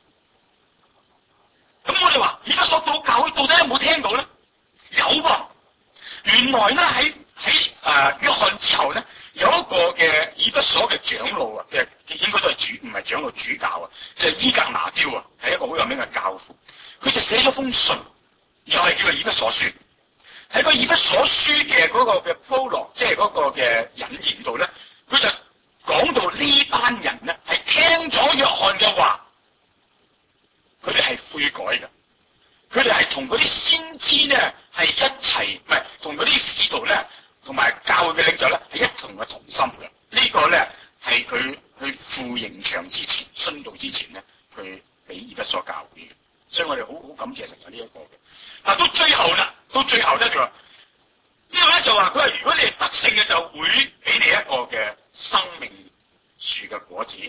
咁我哋話以弗所教會到底有冇聽到咧？有噃，原來咧喺約翰之後咧有一個嘅以弗所嘅長老啊嘅，應該都係唔係長老主教啊，就係伊格拿雕啊，係一個好有名嘅教父。佢就寫咗封信，又係叫做以弗所書。 喺個以弗所書嘅嗰個嘅 prologue，即係嗰個嘅引言度咧，佢就講到呢班人咧係聽咗約翰嘅話，佢哋係悔改嘅，佢哋係同嗰啲先知咧係一齊，唔係同嗰啲使徒咧，同埋教會嘅領袖咧係一同嘅同心嘅。呢個咧係佢去赴刑場之前、殉道之前咧，佢俾以弗所教會嘅。所以我哋好感謝神有呢一個嘅。嗱，到最後咧就話呢個咧就話佢話如果你係得勝嘅，就會俾你一個嘅生命樹嘅果子。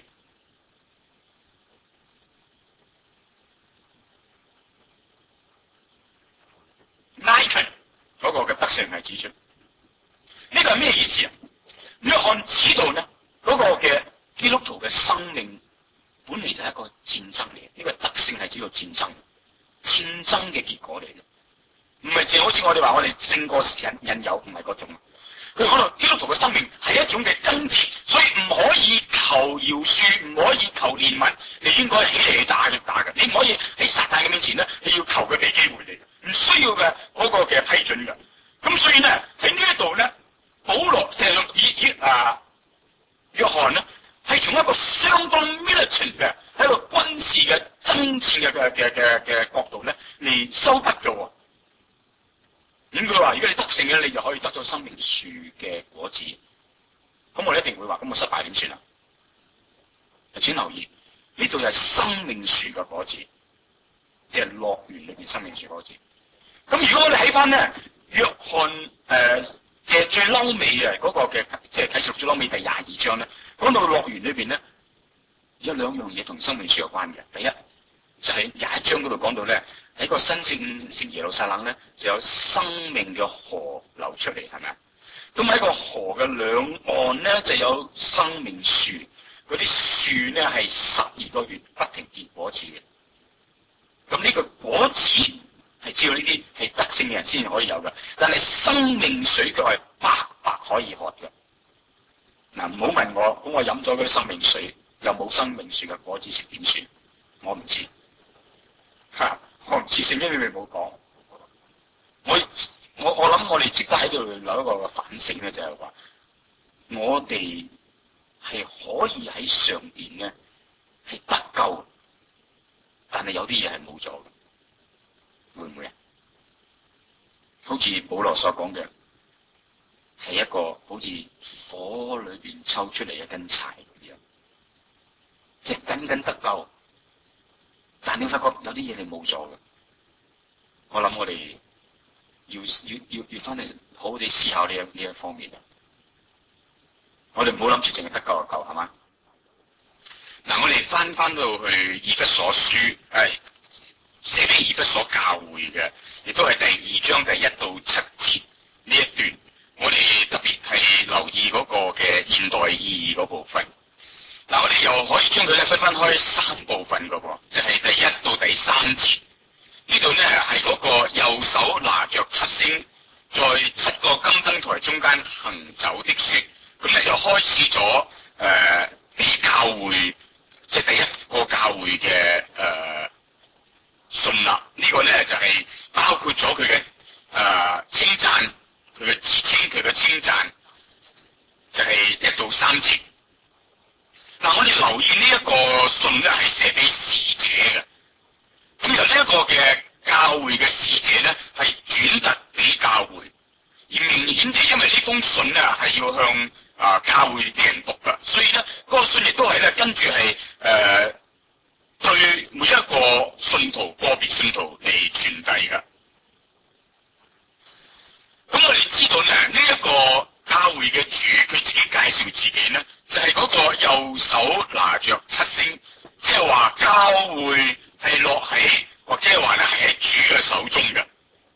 拉近嗰個嘅得勝係指出，呢個係咩意思啊？約翰指導呢嗰個嘅基督徒嘅生命本嚟就係一個戰爭嚟嘅，呢個得勝係指導戰爭嘅結果嚟嘅，唔係淨好似我哋話我哋勝過引誘，唔係嗰種。佢講到基督徒嘅生命係一種嘅爭戰，所以唔可以求饒恕，唔可以求憐憫，你應該起嚟去打嘅，你唔可以喺撒旦嘅面前咧，你要求佢俾機會你。唔需要嘅嗰個嘅批准嘅，咁所以咧喺呢一度咧，保羅就係以約翰咧係從一個相當 militant 嘅喺一個軍事嘅爭戰嘅角度咧嚟收筆嘅。咁佢話：如果你得勝嘅，你就可以得到生命樹嘅果子。咁我哋一定會話：咁我失敗點算啊？請留意呢度係生命樹嘅果子，即係樂園裏邊生命樹果子。咁如果我哋睇翻咧約翰嘅最嬲尾嘅嗰個嘅，即係啟示錄最嬲尾第22章咧，講到樂園裏邊咧有兩樣嘢同生命樹有關嘅。第一就係21章嗰度講到咧，喺個新聖城耶路撒冷咧就有生命嘅河流出嚟，係咪啊？咁喺個河嘅兩岸咧就有生命樹，嗰啲樹咧係12個月不停結果子嘅。咁呢個果子係知道呢啲係得勝嘅人先可以有嘅，但係生命水佢係白白可以喝嘅。嗱，唔好問我，咁我飲咗嗰啲生命水，又冇生命樹嘅果子食點算？我唔知，我唔知，聖經裏面冇講。我諗我哋值得喺度有一個反省咧，就係話我哋係可以喺上邊咧係得救，但係有啲嘢係冇咗嘅。會唔會啊？好似保羅所講嘅，係一個好似火裏邊抽出嚟一根柴咁樣，即係僅得救，但你發覺有啲嘢你冇咗嘅。我諗我哋要翻嚟好好地思考呢一方面啊！我哋唔好諗住淨係得救就夠，係嘛？嗱，我哋翻到去以弗所書寫俾以弗所教會嘅，亦都係第2章第1到7節呢一段，我哋特別係留意嗰個嘅現代意義嗰部分。嗱，我哋又可以將佢咧分開3部分嘅喎，就係第1到第3節。呢度咧係嗰個右手拿着7星，在7個金燈台中間行走的説，咁咧就開始咗俾教會，即係第一個教會嘅信啦。呢個咧就係包括咗佢嘅稱讚，佢嘅自稱，佢嘅稱讚，就係1到3節。嗱，我哋留意呢一個信咧係寫俾使者嘅。咁由呢一個嘅教會嘅使者咧，係轉達俾教會，而明顯地，因為呢封信咧係要向教會啲人讀噶，所以咧嗰個信亦都係咧跟住係對每一個信徒、個別信徒嚟傳遞噶。咁我哋知道咧，呢一個教會嘅主佢自己介紹自己咧，就係嗰個右手拿着7星，即係話教會係落喺，或者係話咧係喺主嘅手中嘅。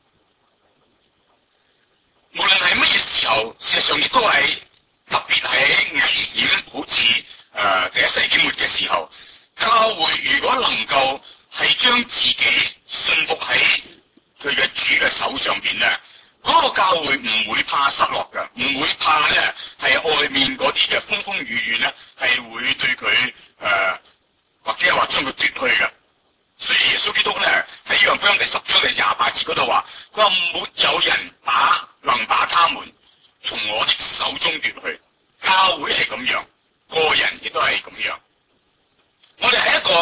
無論係乜嘢時候，事實上亦都係特別喺危險，好似第一世紀末嘅時候，教會如果能夠係將自己信服喺佢嘅主嘅手上邊咧，嗰個教會唔會怕失落嘅，唔會怕咧係外面嗰啲嘅風風雨雨咧係會對佢或者係話將佢奪去嘅。所以耶穌基督咧喺約翰福音第10章第28節嗰度話，佢話沒有人把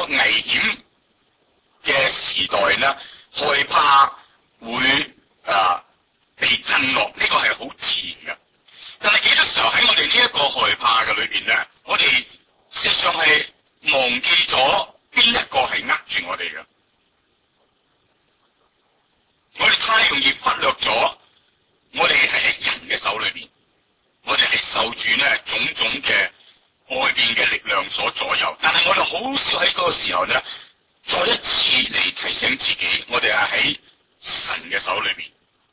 危險嘅時代咧，害怕會被震落，呢個係好自然嘅。但係幾多時候喺我哋呢一個害怕嘅裏邊咧，我哋事實上係忘記咗邊一個係握住我哋嘅。我哋太容易忽略咗，我哋係喺人嘅手裏邊，我哋係受住咧種種嘅外邊嘅力量所左右。但係我哋好少喺嗰個時候咧，再一次嚟提醒自己，我哋係喺神嘅手裏邊。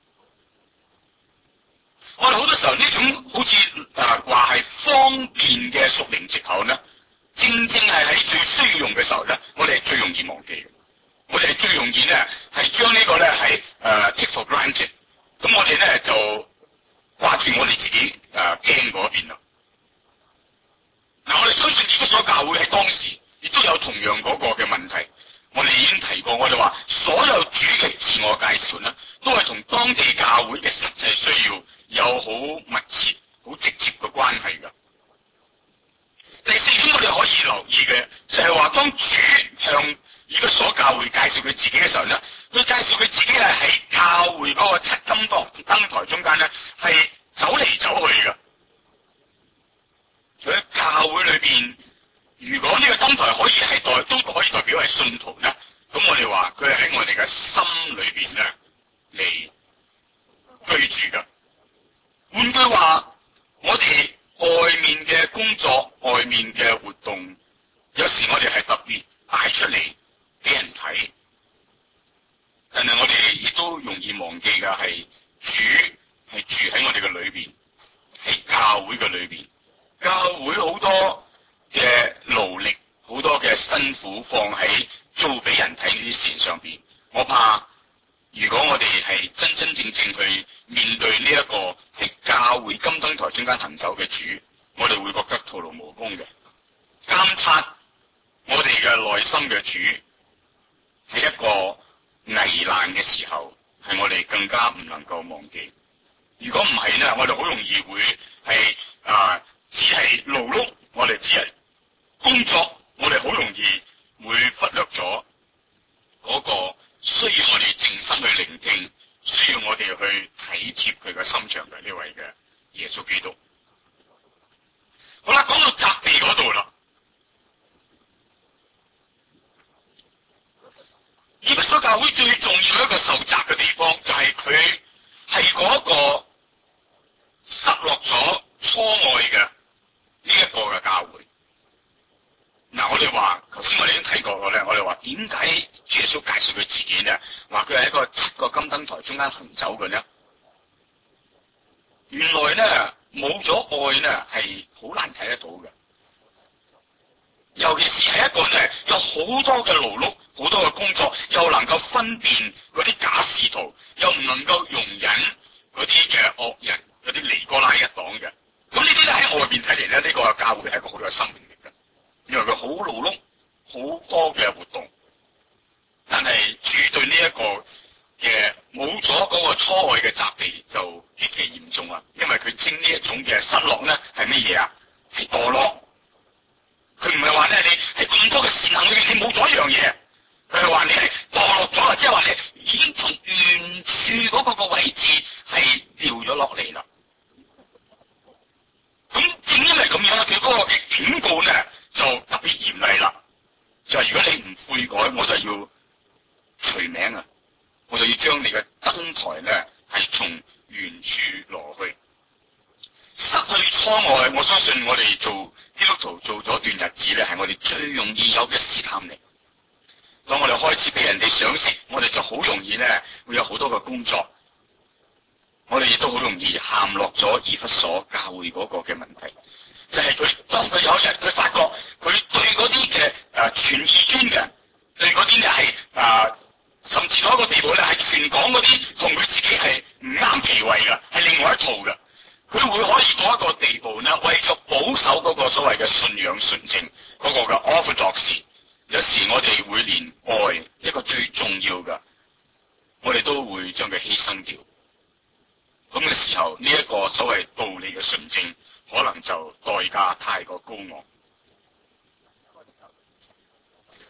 我哋好多時候呢種好似話係方便嘅屬靈藉口咧，正正係喺最需要用嘅時候咧，我哋係最容易忘記嘅。我哋係最容易咧係將呢個咧係take for granted。咁我哋咧就掛住我哋自己驚嗰邊啦。嗱，我哋相信以弗所教會喺當時亦都有同樣嗰個嘅問題。我哋已經提過，我哋話所有主嘅自我介紹咧，都係同當地教會嘅實際需要有好密切、好直接嘅關係㗎。第四點我哋可以留意嘅，就係話當主向以弗所教會介紹佢自己嘅時候咧，佢介紹佢自己係喺教會嗰個七金燈台中間咧，係走嚟走去㗎。佢喺教會裏邊，如果呢個燈台可以都可以代表係信徒咧，咁我哋話佢係喺我哋嘅心裏邊咧嚟居住㗎。換句話，我哋外面嘅工作、外面嘅活動，有時我哋係特別擺出嚟俾人睇，但係我哋亦都容易忘記嘅係主係住喺我哋嘅裏邊，喺教會嘅裏邊。教會好多嘅勞力，好多嘅辛苦放喺做俾人睇呢啲事上邊。我怕如果我哋係真真正正去面對呢一個係教會金燈台中間行走嘅主，我哋會覺得徒勞無功嘅。監察我哋嘅內心嘅主，喺一個危難嘅時候，係我哋更加唔能夠忘記。如果唔係咧，我哋好容易會係只係勞碌，我哋只係工作，我哋好容易會忽略咗嗰個需要我哋靜心去聆聽，需要我哋去體貼佢嘅心腸嘅呢位嘅耶穌基督。好啦，講到責備嗰度啦，以弗所教會最重要一個受責嘅地方，就係佢係嗰個失落咗初愛嘅呢一個嘅教會。嗱，我哋話頭先我哋已經睇過咧，我哋話點解主耶穌介紹佢自己咧？話佢係一個七個金燈台中間行走嘅咧。原來咧冇咗愛咧係好難睇得到嘅，尤其是係一個咧有好多嘅勞碌、好多嘅工作，又能夠分辨嗰啲假使徒，又唔能夠容忍嗰啲嘅惡人、嗰啲尼哥拉一黨嘅。咁呢啲咧喺外邊睇嚟咧，呢個教會係一個好有生命力嘅，因為佢好勞碌，好多嘅活動。但係主對呢一個嘅冇咗嗰個初愛嘅責備就極其嚴重啊！因為佢稱呢一種嘅失落咧係乜嘢啊？係墮落。佢唔係話咧你係咁多嘅善行裏邊你冇咗一樣嘢，佢係話你係墮落咗啊！即係話你已經從原處嗰個位置係掉咗落嚟啦。咁正因為咁樣咧，佢嗰個嘅警告咧就特別嚴厲啦。就係如果你唔悔改，我就要除名啊！我就要將你嘅燈台咧係從原處攞去。失去初愛，我相信我哋做基督徒做咗段日子咧，係我哋最容易有嘅試探嚟。當我哋開始俾人哋賞識，我哋就好容易咧會有好多嘅工作。我哋亦都好容易陷落咗以弗所教會嗰個嘅問題，就係當佢有一日佢發覺佢對嗰啲嘅傳異端嘅人，對嗰啲咧係甚至到一個地步咧係傳講嗰啲同佢自己係唔啱脾胃嘅，係另外一套嘅。佢會可以到一個地步咧，為咗保守嗰個所謂嘅信仰純正嗰個嘅 orthodoxy，有時我哋會連愛一個最重要嘅，我哋都會將佢犧牲掉。咁嘅時候，呢一個所謂道理嘅純正，可能就代價太過高昂。喺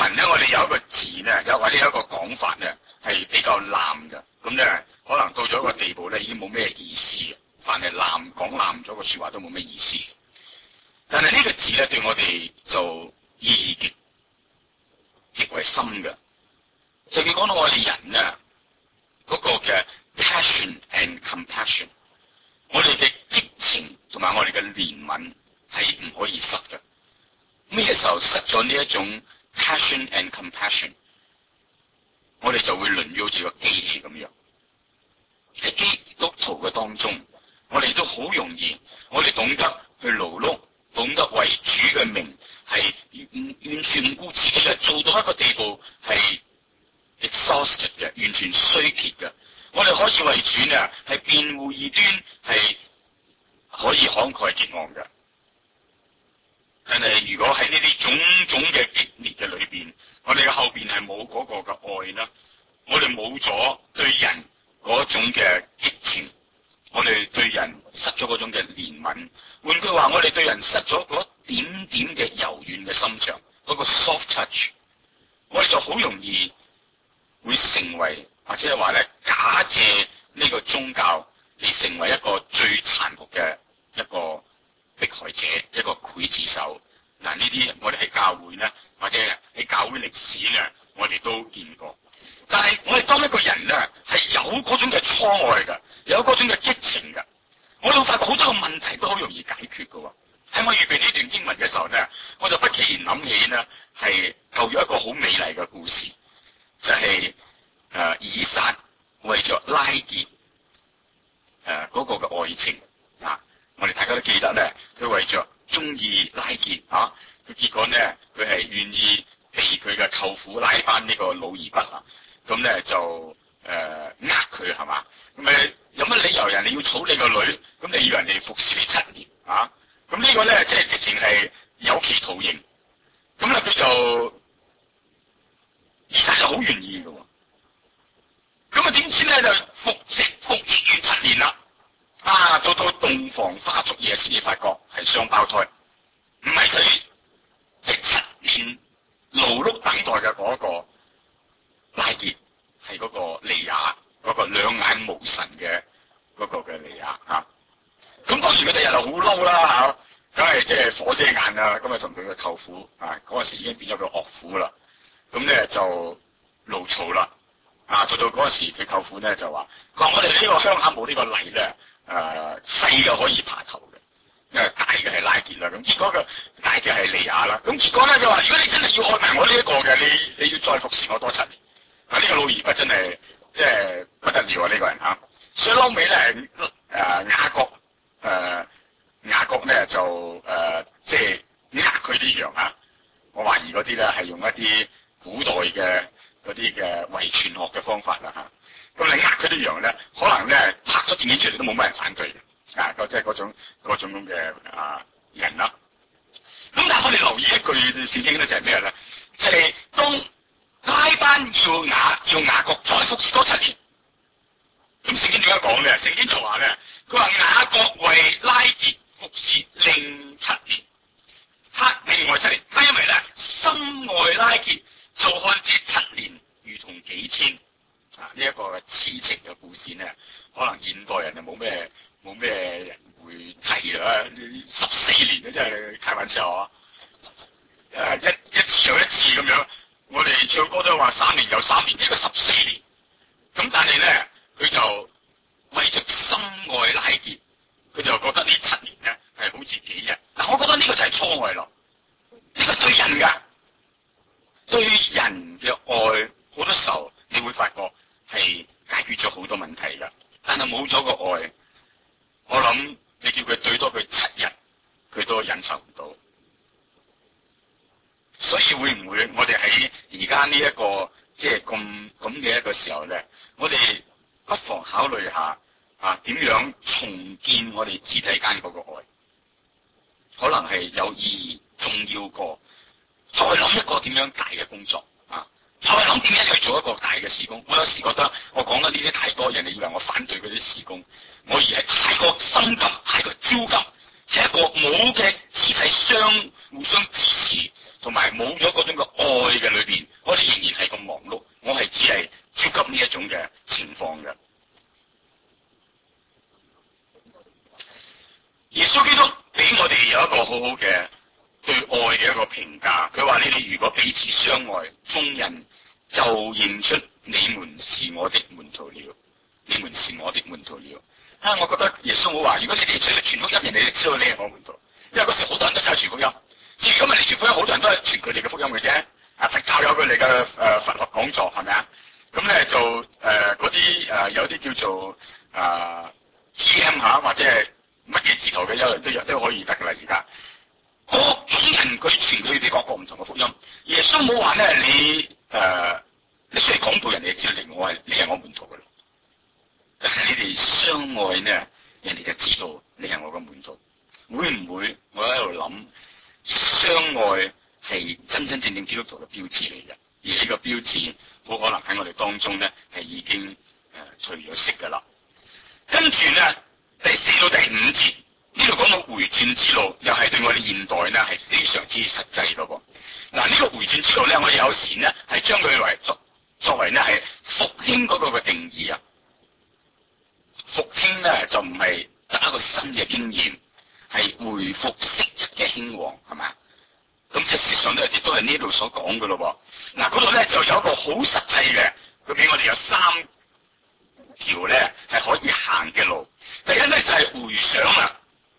文咧，我哋有一個字咧，或者有一個講法咧，係比較濫嘅。咁咧，可能到咗一個地步咧，已經冇咩意思嘅。凡係講濫咗個說話都冇咩意思。但係呢個字咧，對我哋就意義極為深嘅。就要講到我哋人咧，嗰個嘅 passion and compassion， 我哋嘅激情同埋我哋嘅憐憫係唔可以失嘅。咩時候失咗呢一種 passion and compassion， 我哋就會淪於好似個機器咁樣。喺基督徒嘅當中，我哋都好容易，我哋懂得去勞碌，懂得為主嘅名係完全唔顧自己嘅，做到一個地步係 exhausted 嘅，完全衰竭嘅。我哋可以為主呢係辯護異端，係可以慷慨激昂嘅。但係如果喺呢啲種種嘅激烈嘅裏邊，我哋嘅後邊係冇嗰個嘅愛啦，我哋冇咗對人嗰種嘅激情，我哋對人失咗嗰種嘅憐憫。換句話，我哋對人失咗嗰點點嘅柔軟嘅心腸，嗰個 soft touch， 我哋就好容易會成為，或者係話咧，假借呢個宗教嚟成為一個最殘酷嘅一個迫害者，一個劊子手。嗱，呢啲我哋喺教會咧，或者喺教會歷史咧，我哋都見過。但係我哋當一個人咧係有嗰種嘅初愛嘅，有嗰種嘅激情嘅，我哋會發覺好多嘅問題都好容易解決嘅。喺我預備呢段經文嘅時候咧，我就不期然諗起呢係舊約一個好美麗嘅故事，就係以撒為咗拉結嗰個嘅愛情啊，我哋大家都記得咧，佢為咗中意拉結啊，佢結果咧佢係願意被佢嘅舅父拉班呢個老而不啊，咁咧就佢係嘛，咁咪有乜理由人哋要娶你個女，咁你要人哋服侍你7年啊？咁呢個咧即係直情係有期徒刑，咁咧佢就以撒就好願意嘅，咁啊點知咧就服役完7年啦，到洞房花燭夜時發覺係雙胞胎，唔係佢即7年勞碌等待嘅嗰個拉結，係嗰個利亞，嗰個兩眼無神嘅嗰個嘅利亞啊。咁當時佢哋又好嬲啦嚇，梗係即係火遮眼啊！咁啊同佢嘅舅父啊嗰陣時已經變咗佢岳父啦，咁咧就怒嘈啦做到嗰陣時，佢舅父咧就話：佢話我哋呢個鄉下冇呢個例咧，細嘅可以爬頭嘅，因為大嘅係拉結啦。咁結果個大嘅係利亞啦。咁結果咧佢話：如果你真係要愛埋我呢一個嘅，你要再服侍我多7年。呢個老兒不真係即係不得了啊！呢個人嚇，所以撈尾咧雅各咧就即係佢啲羊啊，我懷疑嗰啲咧係用一啲古代嘅嗰啲嘅遺傳學嘅方法啦嚇。咁你佢啲羊咧，可能咧拍咗電影出嚟都冇乜人反對嘅，即係嗰種咁嘅人啦。咁但係我哋留意一句聖經咧，就係咩咧？就係當拉班要雅各再服侍多7年，咁聖經點解講咧？聖經就話咧，佢話雅各為拉結服侍另7年，另外7年，他因為咧深愛拉結，就看這7年如同幾千呢一個嘅痴情嘅故事咧，可能現代人就冇咩人會制啦，14年嘅真係開玩笑啊！一次又一次咁樣，我哋唱歌都話3年又3年，呢個14年。咁但係咧，佢就為着深愛拉結，佢就覺得呢7年咧係好似幾日。嗱，我覺得呢個就係初愛咯。呢個對人噶，對人嘅愛好多時候你會發覺係解決咗好多問題噶，但係冇咗個愛，我諗你叫佢對多佢7日，佢都忍受唔到。所以會唔會我哋喺而家呢一個即係咁嘅一個時候咧，我哋不妨考慮下點樣重建我哋肢體間嗰個愛，可能係有意義重要過再諗一個點樣大嘅工作再諗點樣去做一個大嘅事工。我有時覺得我講得呢啲太多，人哋以為我反對嗰啲事工，我而係太過心急，太過焦急，係一個冇嘅肢體互相支持，同埋冇咗嗰種嘅愛愛嘅裏邊，我哋仍然係咁忙碌，我係只係焦急呢一種嘅情況嘅。耶穌基督俾我哋有一個好好嘅對愛嘅一個評價，佢話：你哋如果彼此相愛，眾人就認出你們是我的門徒了。你們是我的門徒了。我覺得耶穌冇話，如果你哋出嚟傳福音，人哋都知道你係我門徒，因為嗰時好多人都走去傳福音。至於今日你傳福音，好多人都係傳佢哋嘅福音嘅啫。佛教有佢哋嘅佛學講座，係咪啊？咁咧就嗰啲有啲叫做TM 嚇，或者係乜嘢字頭嘅有人都可以得㗎啦。而家各種人佢傳佢哋各個唔同嘅福音。耶穌冇話咧，你出嚟講道，人哋就知道你係我門徒㗎啦。但係你哋相愛呢，人哋就知道你係我嘅門徒。會唔會我喺度諗，相愛係真真正正基督徒嘅標誌嚟嘅？而呢個標誌好可能喺我哋當中呢係已經除咗色㗎啦。跟住呢，第4到第5節呢度講到回轉之路，又係對我哋現代呢係非常之實際嘅噃。嗱，呢個回轉之路呢，我哋有時呢係將佢為作為呢係復興嗰個嘅定義啊。復興咧就唔係得一個新嘅經驗，係回復昔日嘅興旺，係咪啊？咁即係事實上咧，亦都係呢度所講嘅咯噃。嗱，嗰度咧就有一個好實際嘅，佢俾我哋有3條咧係可以行嘅路。第一咧就係回想啦，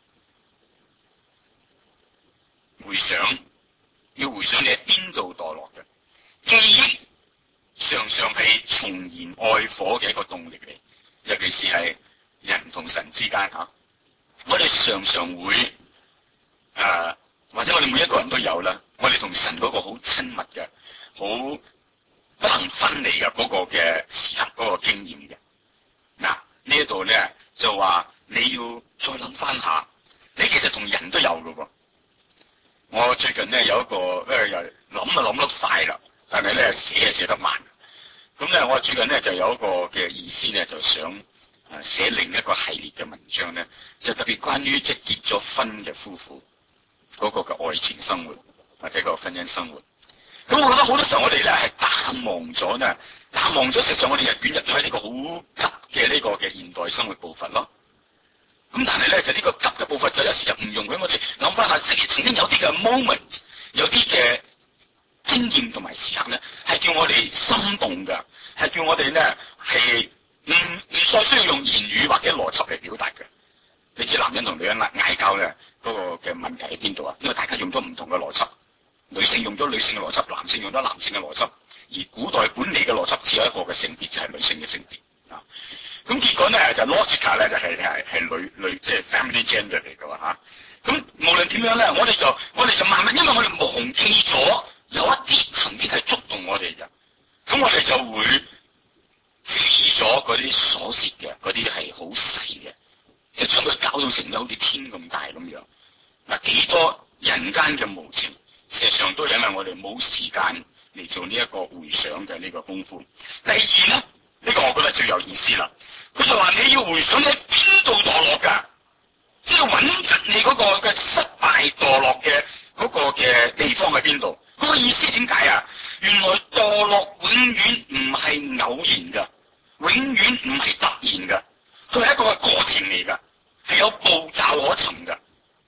要回想你喺邊度墮落嘅。記憶常常係重燃愛火嘅一個動力嚟。尤其是係人同神之間嚇，我哋常常會或者我哋每一個人都有啦，我哋同神嗰個好親密嘅、好不能分離嘅嗰個嘅時刻嗰個經驗嘅。嗱，呢一度咧就話你要再諗翻下，你其實同人都有嘅喎。我最近咧有一個又諗得快啦，但係咧寫得慢。咁咧，我最近咧就有一個嘅意思咧，就想寫另一個系列嘅文章咧，就特別關於即係結咗婚嘅夫婦嗰個嘅愛情生活或者個婚姻生活。咁我覺得好多時候我哋咧係淡忘咗咧，實際上我哋係捲入咗喺呢個好急嘅呢個嘅現代生活步伐咯。咁但係咧就呢個急嘅步伐就有時就唔容許我哋諗翻下，曾經有啲嘅 moment， 有啲嘅經驗同埋時刻咧，係叫我哋心動噶，係叫我哋咧係唔再需要用言語或者邏輯嚟表達嘅。你知男人同女人嗌交咧，嗰個嘅問題喺邊度啊？因為大家用咗唔同嘅邏輯，女性用咗女性嘅邏輯，男性用咗男性嘅邏輯，而古代本嚟嘅邏輯只有一個嘅性別，就係女性嘅性別啊。咁結果咧就 logic 咧就係女即係 family gender 嚟嘅嚇。咁無論點樣咧，我哋就慢慢，因為我哋忘記咗。有一啲曾經係觸動我哋嘅，咁我哋就會注意咗嗰啲瑣屑嘅，嗰啲係好細嘅，即係將佢搞到成咗好似天咁大咁樣。嗱，幾多人間嘅無情，事實上都係因為我哋冇時間嚟做呢一個回想嘅呢個功夫。第二咧，呢個我覺得最有意思啦。佢就話你要回想你喺邊度墮落㗎，即係揾出你嗰個嘅失敗墮落嘅嗰個嘅地方喺邊度。嗰個意思點解啊？原來墮落永遠唔係偶然噶，永遠唔係突然噶，佢係一個過程嚟噶，係有步驟可尋噶。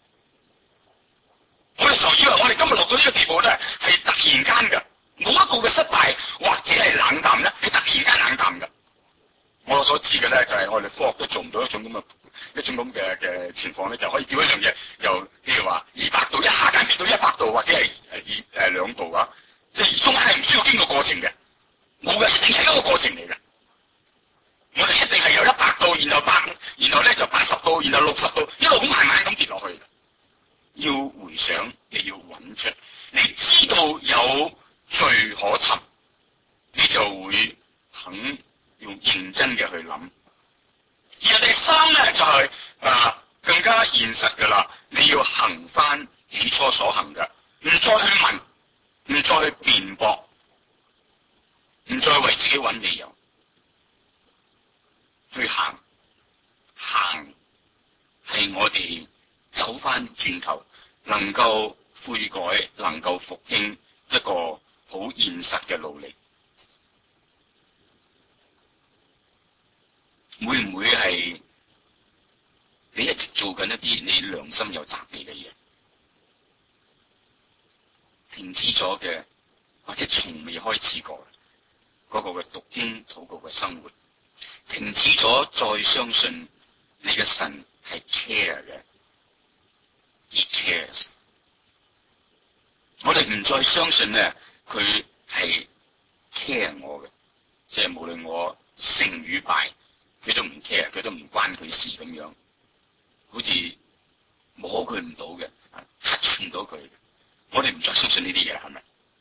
我哋常以為我哋今日落到呢個地步咧，係突然間噶，冇一個嘅失敗或者係冷淡咧，係突然間冷淡噶。我所指嘅咧就係我哋科學都做唔到一種咁嘅情況咧，就可以叫一樣嘢由譬如話200度一下間變到100度，或者係2度啊，即係中間係唔需要經過過程嘅，冇嘅，一定係一個過程嚟嘅。我哋一定係由100度，然後咧就80度，然後60度，一路咁慢慢咁跌落去。要回想，你要揾出，你知道有罪可尋，你就會肯用認真嘅去諗。而第3咧就係更加現實噶啦，你要行翻起初所行嘅，唔再去問，唔再去辯駁，唔再為自己揾理由，去行係我哋走翻轉頭，能夠悔改，能夠復興一個好好現實嘅努力，會唔會係你一直做緊一啲你良心有責備嘅嘢？停止咗嘅，或者從未開始過嗰個嘅讀經禱告嘅生活，停止咗再相信你嘅神係 care 嘅 ，He cares。我哋唔再相信咧，佢係 care 我嘅，即係無論我成與敗，佢都唔 care，佢都唔關佢事咁樣，好似摸佢唔到嘅，touch 唔到佢嘅。我哋唔再相信呢啲嘢，係咪？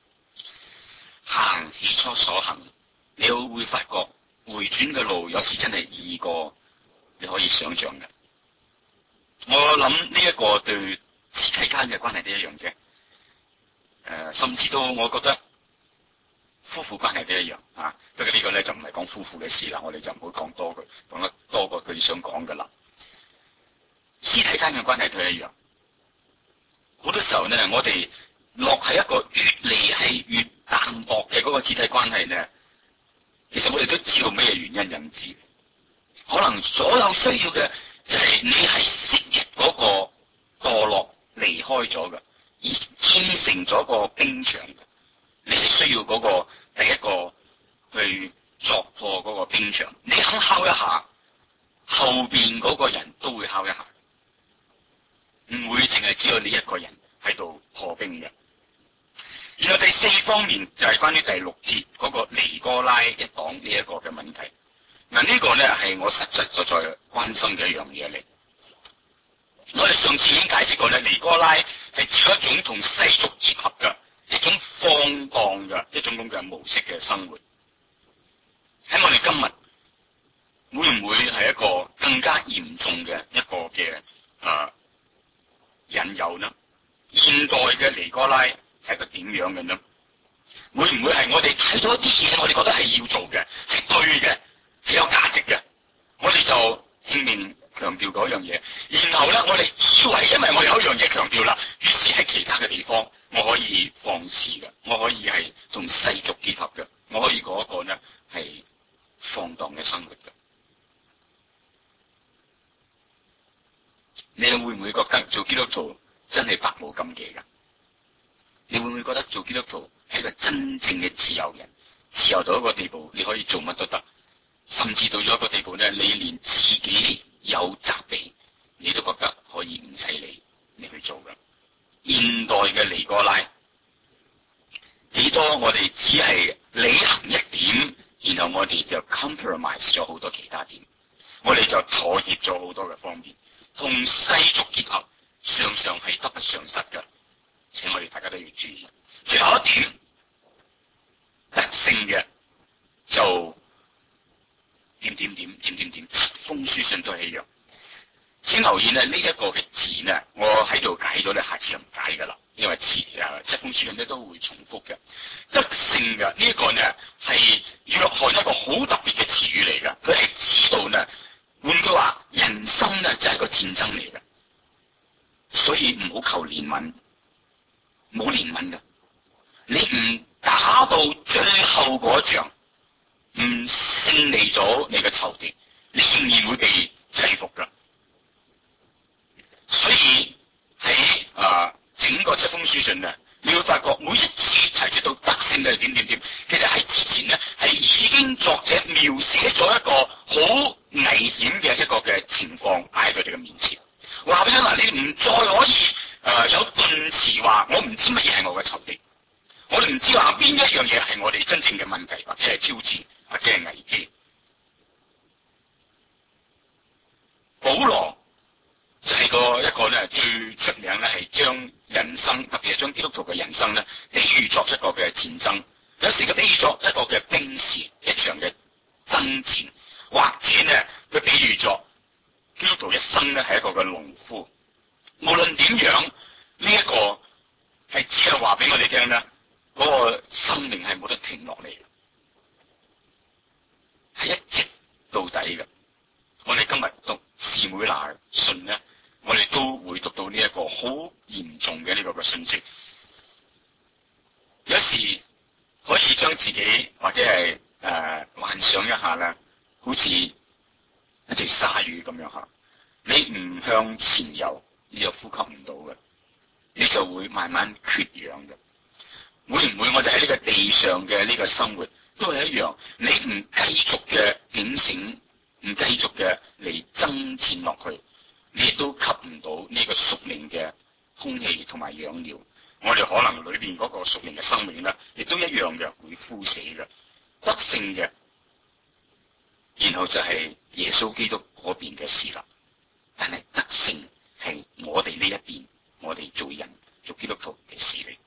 行起初所行，你會發覺回轉嘅路有時真係易過你可以想象嘅。我諗呢一個對肢體間嘅關係都一樣啫。甚至到我覺得夫婦關係都一樣啊。不過呢個咧就唔係講夫婦嘅事啦，我哋就唔好講多句，講得多過佢想講嘅啦。肢體間嘅關係都一樣。好多時候咧，我哋落喺一個越嚟係越淡薄嘅嗰個肢體關係咧，其實我哋都知道咩原因引致。可能所有需要嘅就係你係昔日嗰個墮落離開咗嘅，而建成咗個冰牆嘅。你係需要嗰個第一個去鑿破嗰個冰牆，你肯敲一下，後邊嗰個人都會敲一下。唔會淨係只有你一個人喺度破冰嘅。然後第四方面就係關於第6節嗰個尼哥拉一黨呢一個嘅問題。嗱，呢個咧係我實實在在關心嘅一樣嘢嚟。我哋上次已經解釋過咧，尼哥拉係指一種同世俗結合嘅一種放蕩嘅一種咁嘅模式嘅生活。喺我哋今日會唔會係一個更加嚴重嘅一個嘅引誘呢？現代嘅尼哥拉係一個點樣嘅呢？會唔會係我哋睇咗啲嘢，我哋覺得係要做嘅，係對嘅，係有價值嘅，我哋就拼命強調嗰樣嘢，然後咧我哋以為因為我有一樣嘢強調啦，於是喺其他嘅地方我可以放肆嘅，我可以係同世俗結合嘅，我可以嗰一個呢係放蕩嘅生活嘅。你會唔會覺得做基督徒真係百無禁忌噶？你會唔會覺得做基督徒係一個真正嘅自由人？自由到一個地步，你可以做乜都得，甚至到咗一個地步咧，你連自己有責備，你都覺得可以唔使你去做噶。現代嘅尼哥拉，幾多我哋只係履行一點，然後我哋就 compromise 咗好多其他點，我哋就妥協咗好多嘅方面。同世俗結合，常常係得不償失嘅，請我哋大家都要注意。最後一點，得勝嘅就點，冊封書信都係一樣。請留意咧，呢一個嘅字呢，我喺度解咗咧，下次就唔解噶啦，因為冊封書信咧都會重複嘅。得勝嘅呢一個呢，係約翰一個好特別嘅詞語嚟噶，佢係指到呢。換句話，人生咧就係個戰爭嚟嘅，所以唔好求憐憫，冇憐憫嘅。你唔打到最後嗰仗，唔勝利咗你嘅仇敵，你仍然會被制服噶。所以喺整個冊封書信咧，你會發覺每一次提出到得勝嘅點，其實喺之前咧係已經作者描寫咗一個好危險嘅一個嘅情況喺佢哋嘅面前，話俾你嗱，你唔再可以有頓詞話我唔知乜嘢係我嘅仇敵，我哋唔知話邊一樣嘢係我哋真正嘅問題，或者係挑戰，或者係危機。保羅就係一個咧最出名咧，係將人生，特別係將基督徒嘅人生咧，比喻作一個嘅戰爭，有時佢比喻作一個嘅兵士，一場嘅爭戰。或者呢，佢比喻作基督徒一生咧係一個嘅農夫，無論點樣，呢一個係只係話俾我哋聽咧，嗰個生命係冇得停落嚟嘅，係一直到底嘅。我哋今日讀士每拿信咧，我哋都會讀到呢一個好嚴重嘅呢個嘅信息。有時將自己或者係幻想一下啦，好似一條鯊魚咁樣吓，你唔向前游，你就呼吸唔到嘅，你就會慢慢缺氧嘅。會唔會我哋喺呢個地上嘅呢個生活都係一樣？你唔繼續嘅警醒，唔繼續嘅嚟爭戰落去，你亦都吸唔到呢個屬靈嘅空氣同埋養料。我哋可能裏邊嗰個屬靈嘅生命咧，亦都一樣嘅會枯死嘅。得勝嘅，然後就係耶穌基督嗰邊嘅事啦。但係得勝係我哋呢一邊，我哋做人做基督徒嘅事嚟。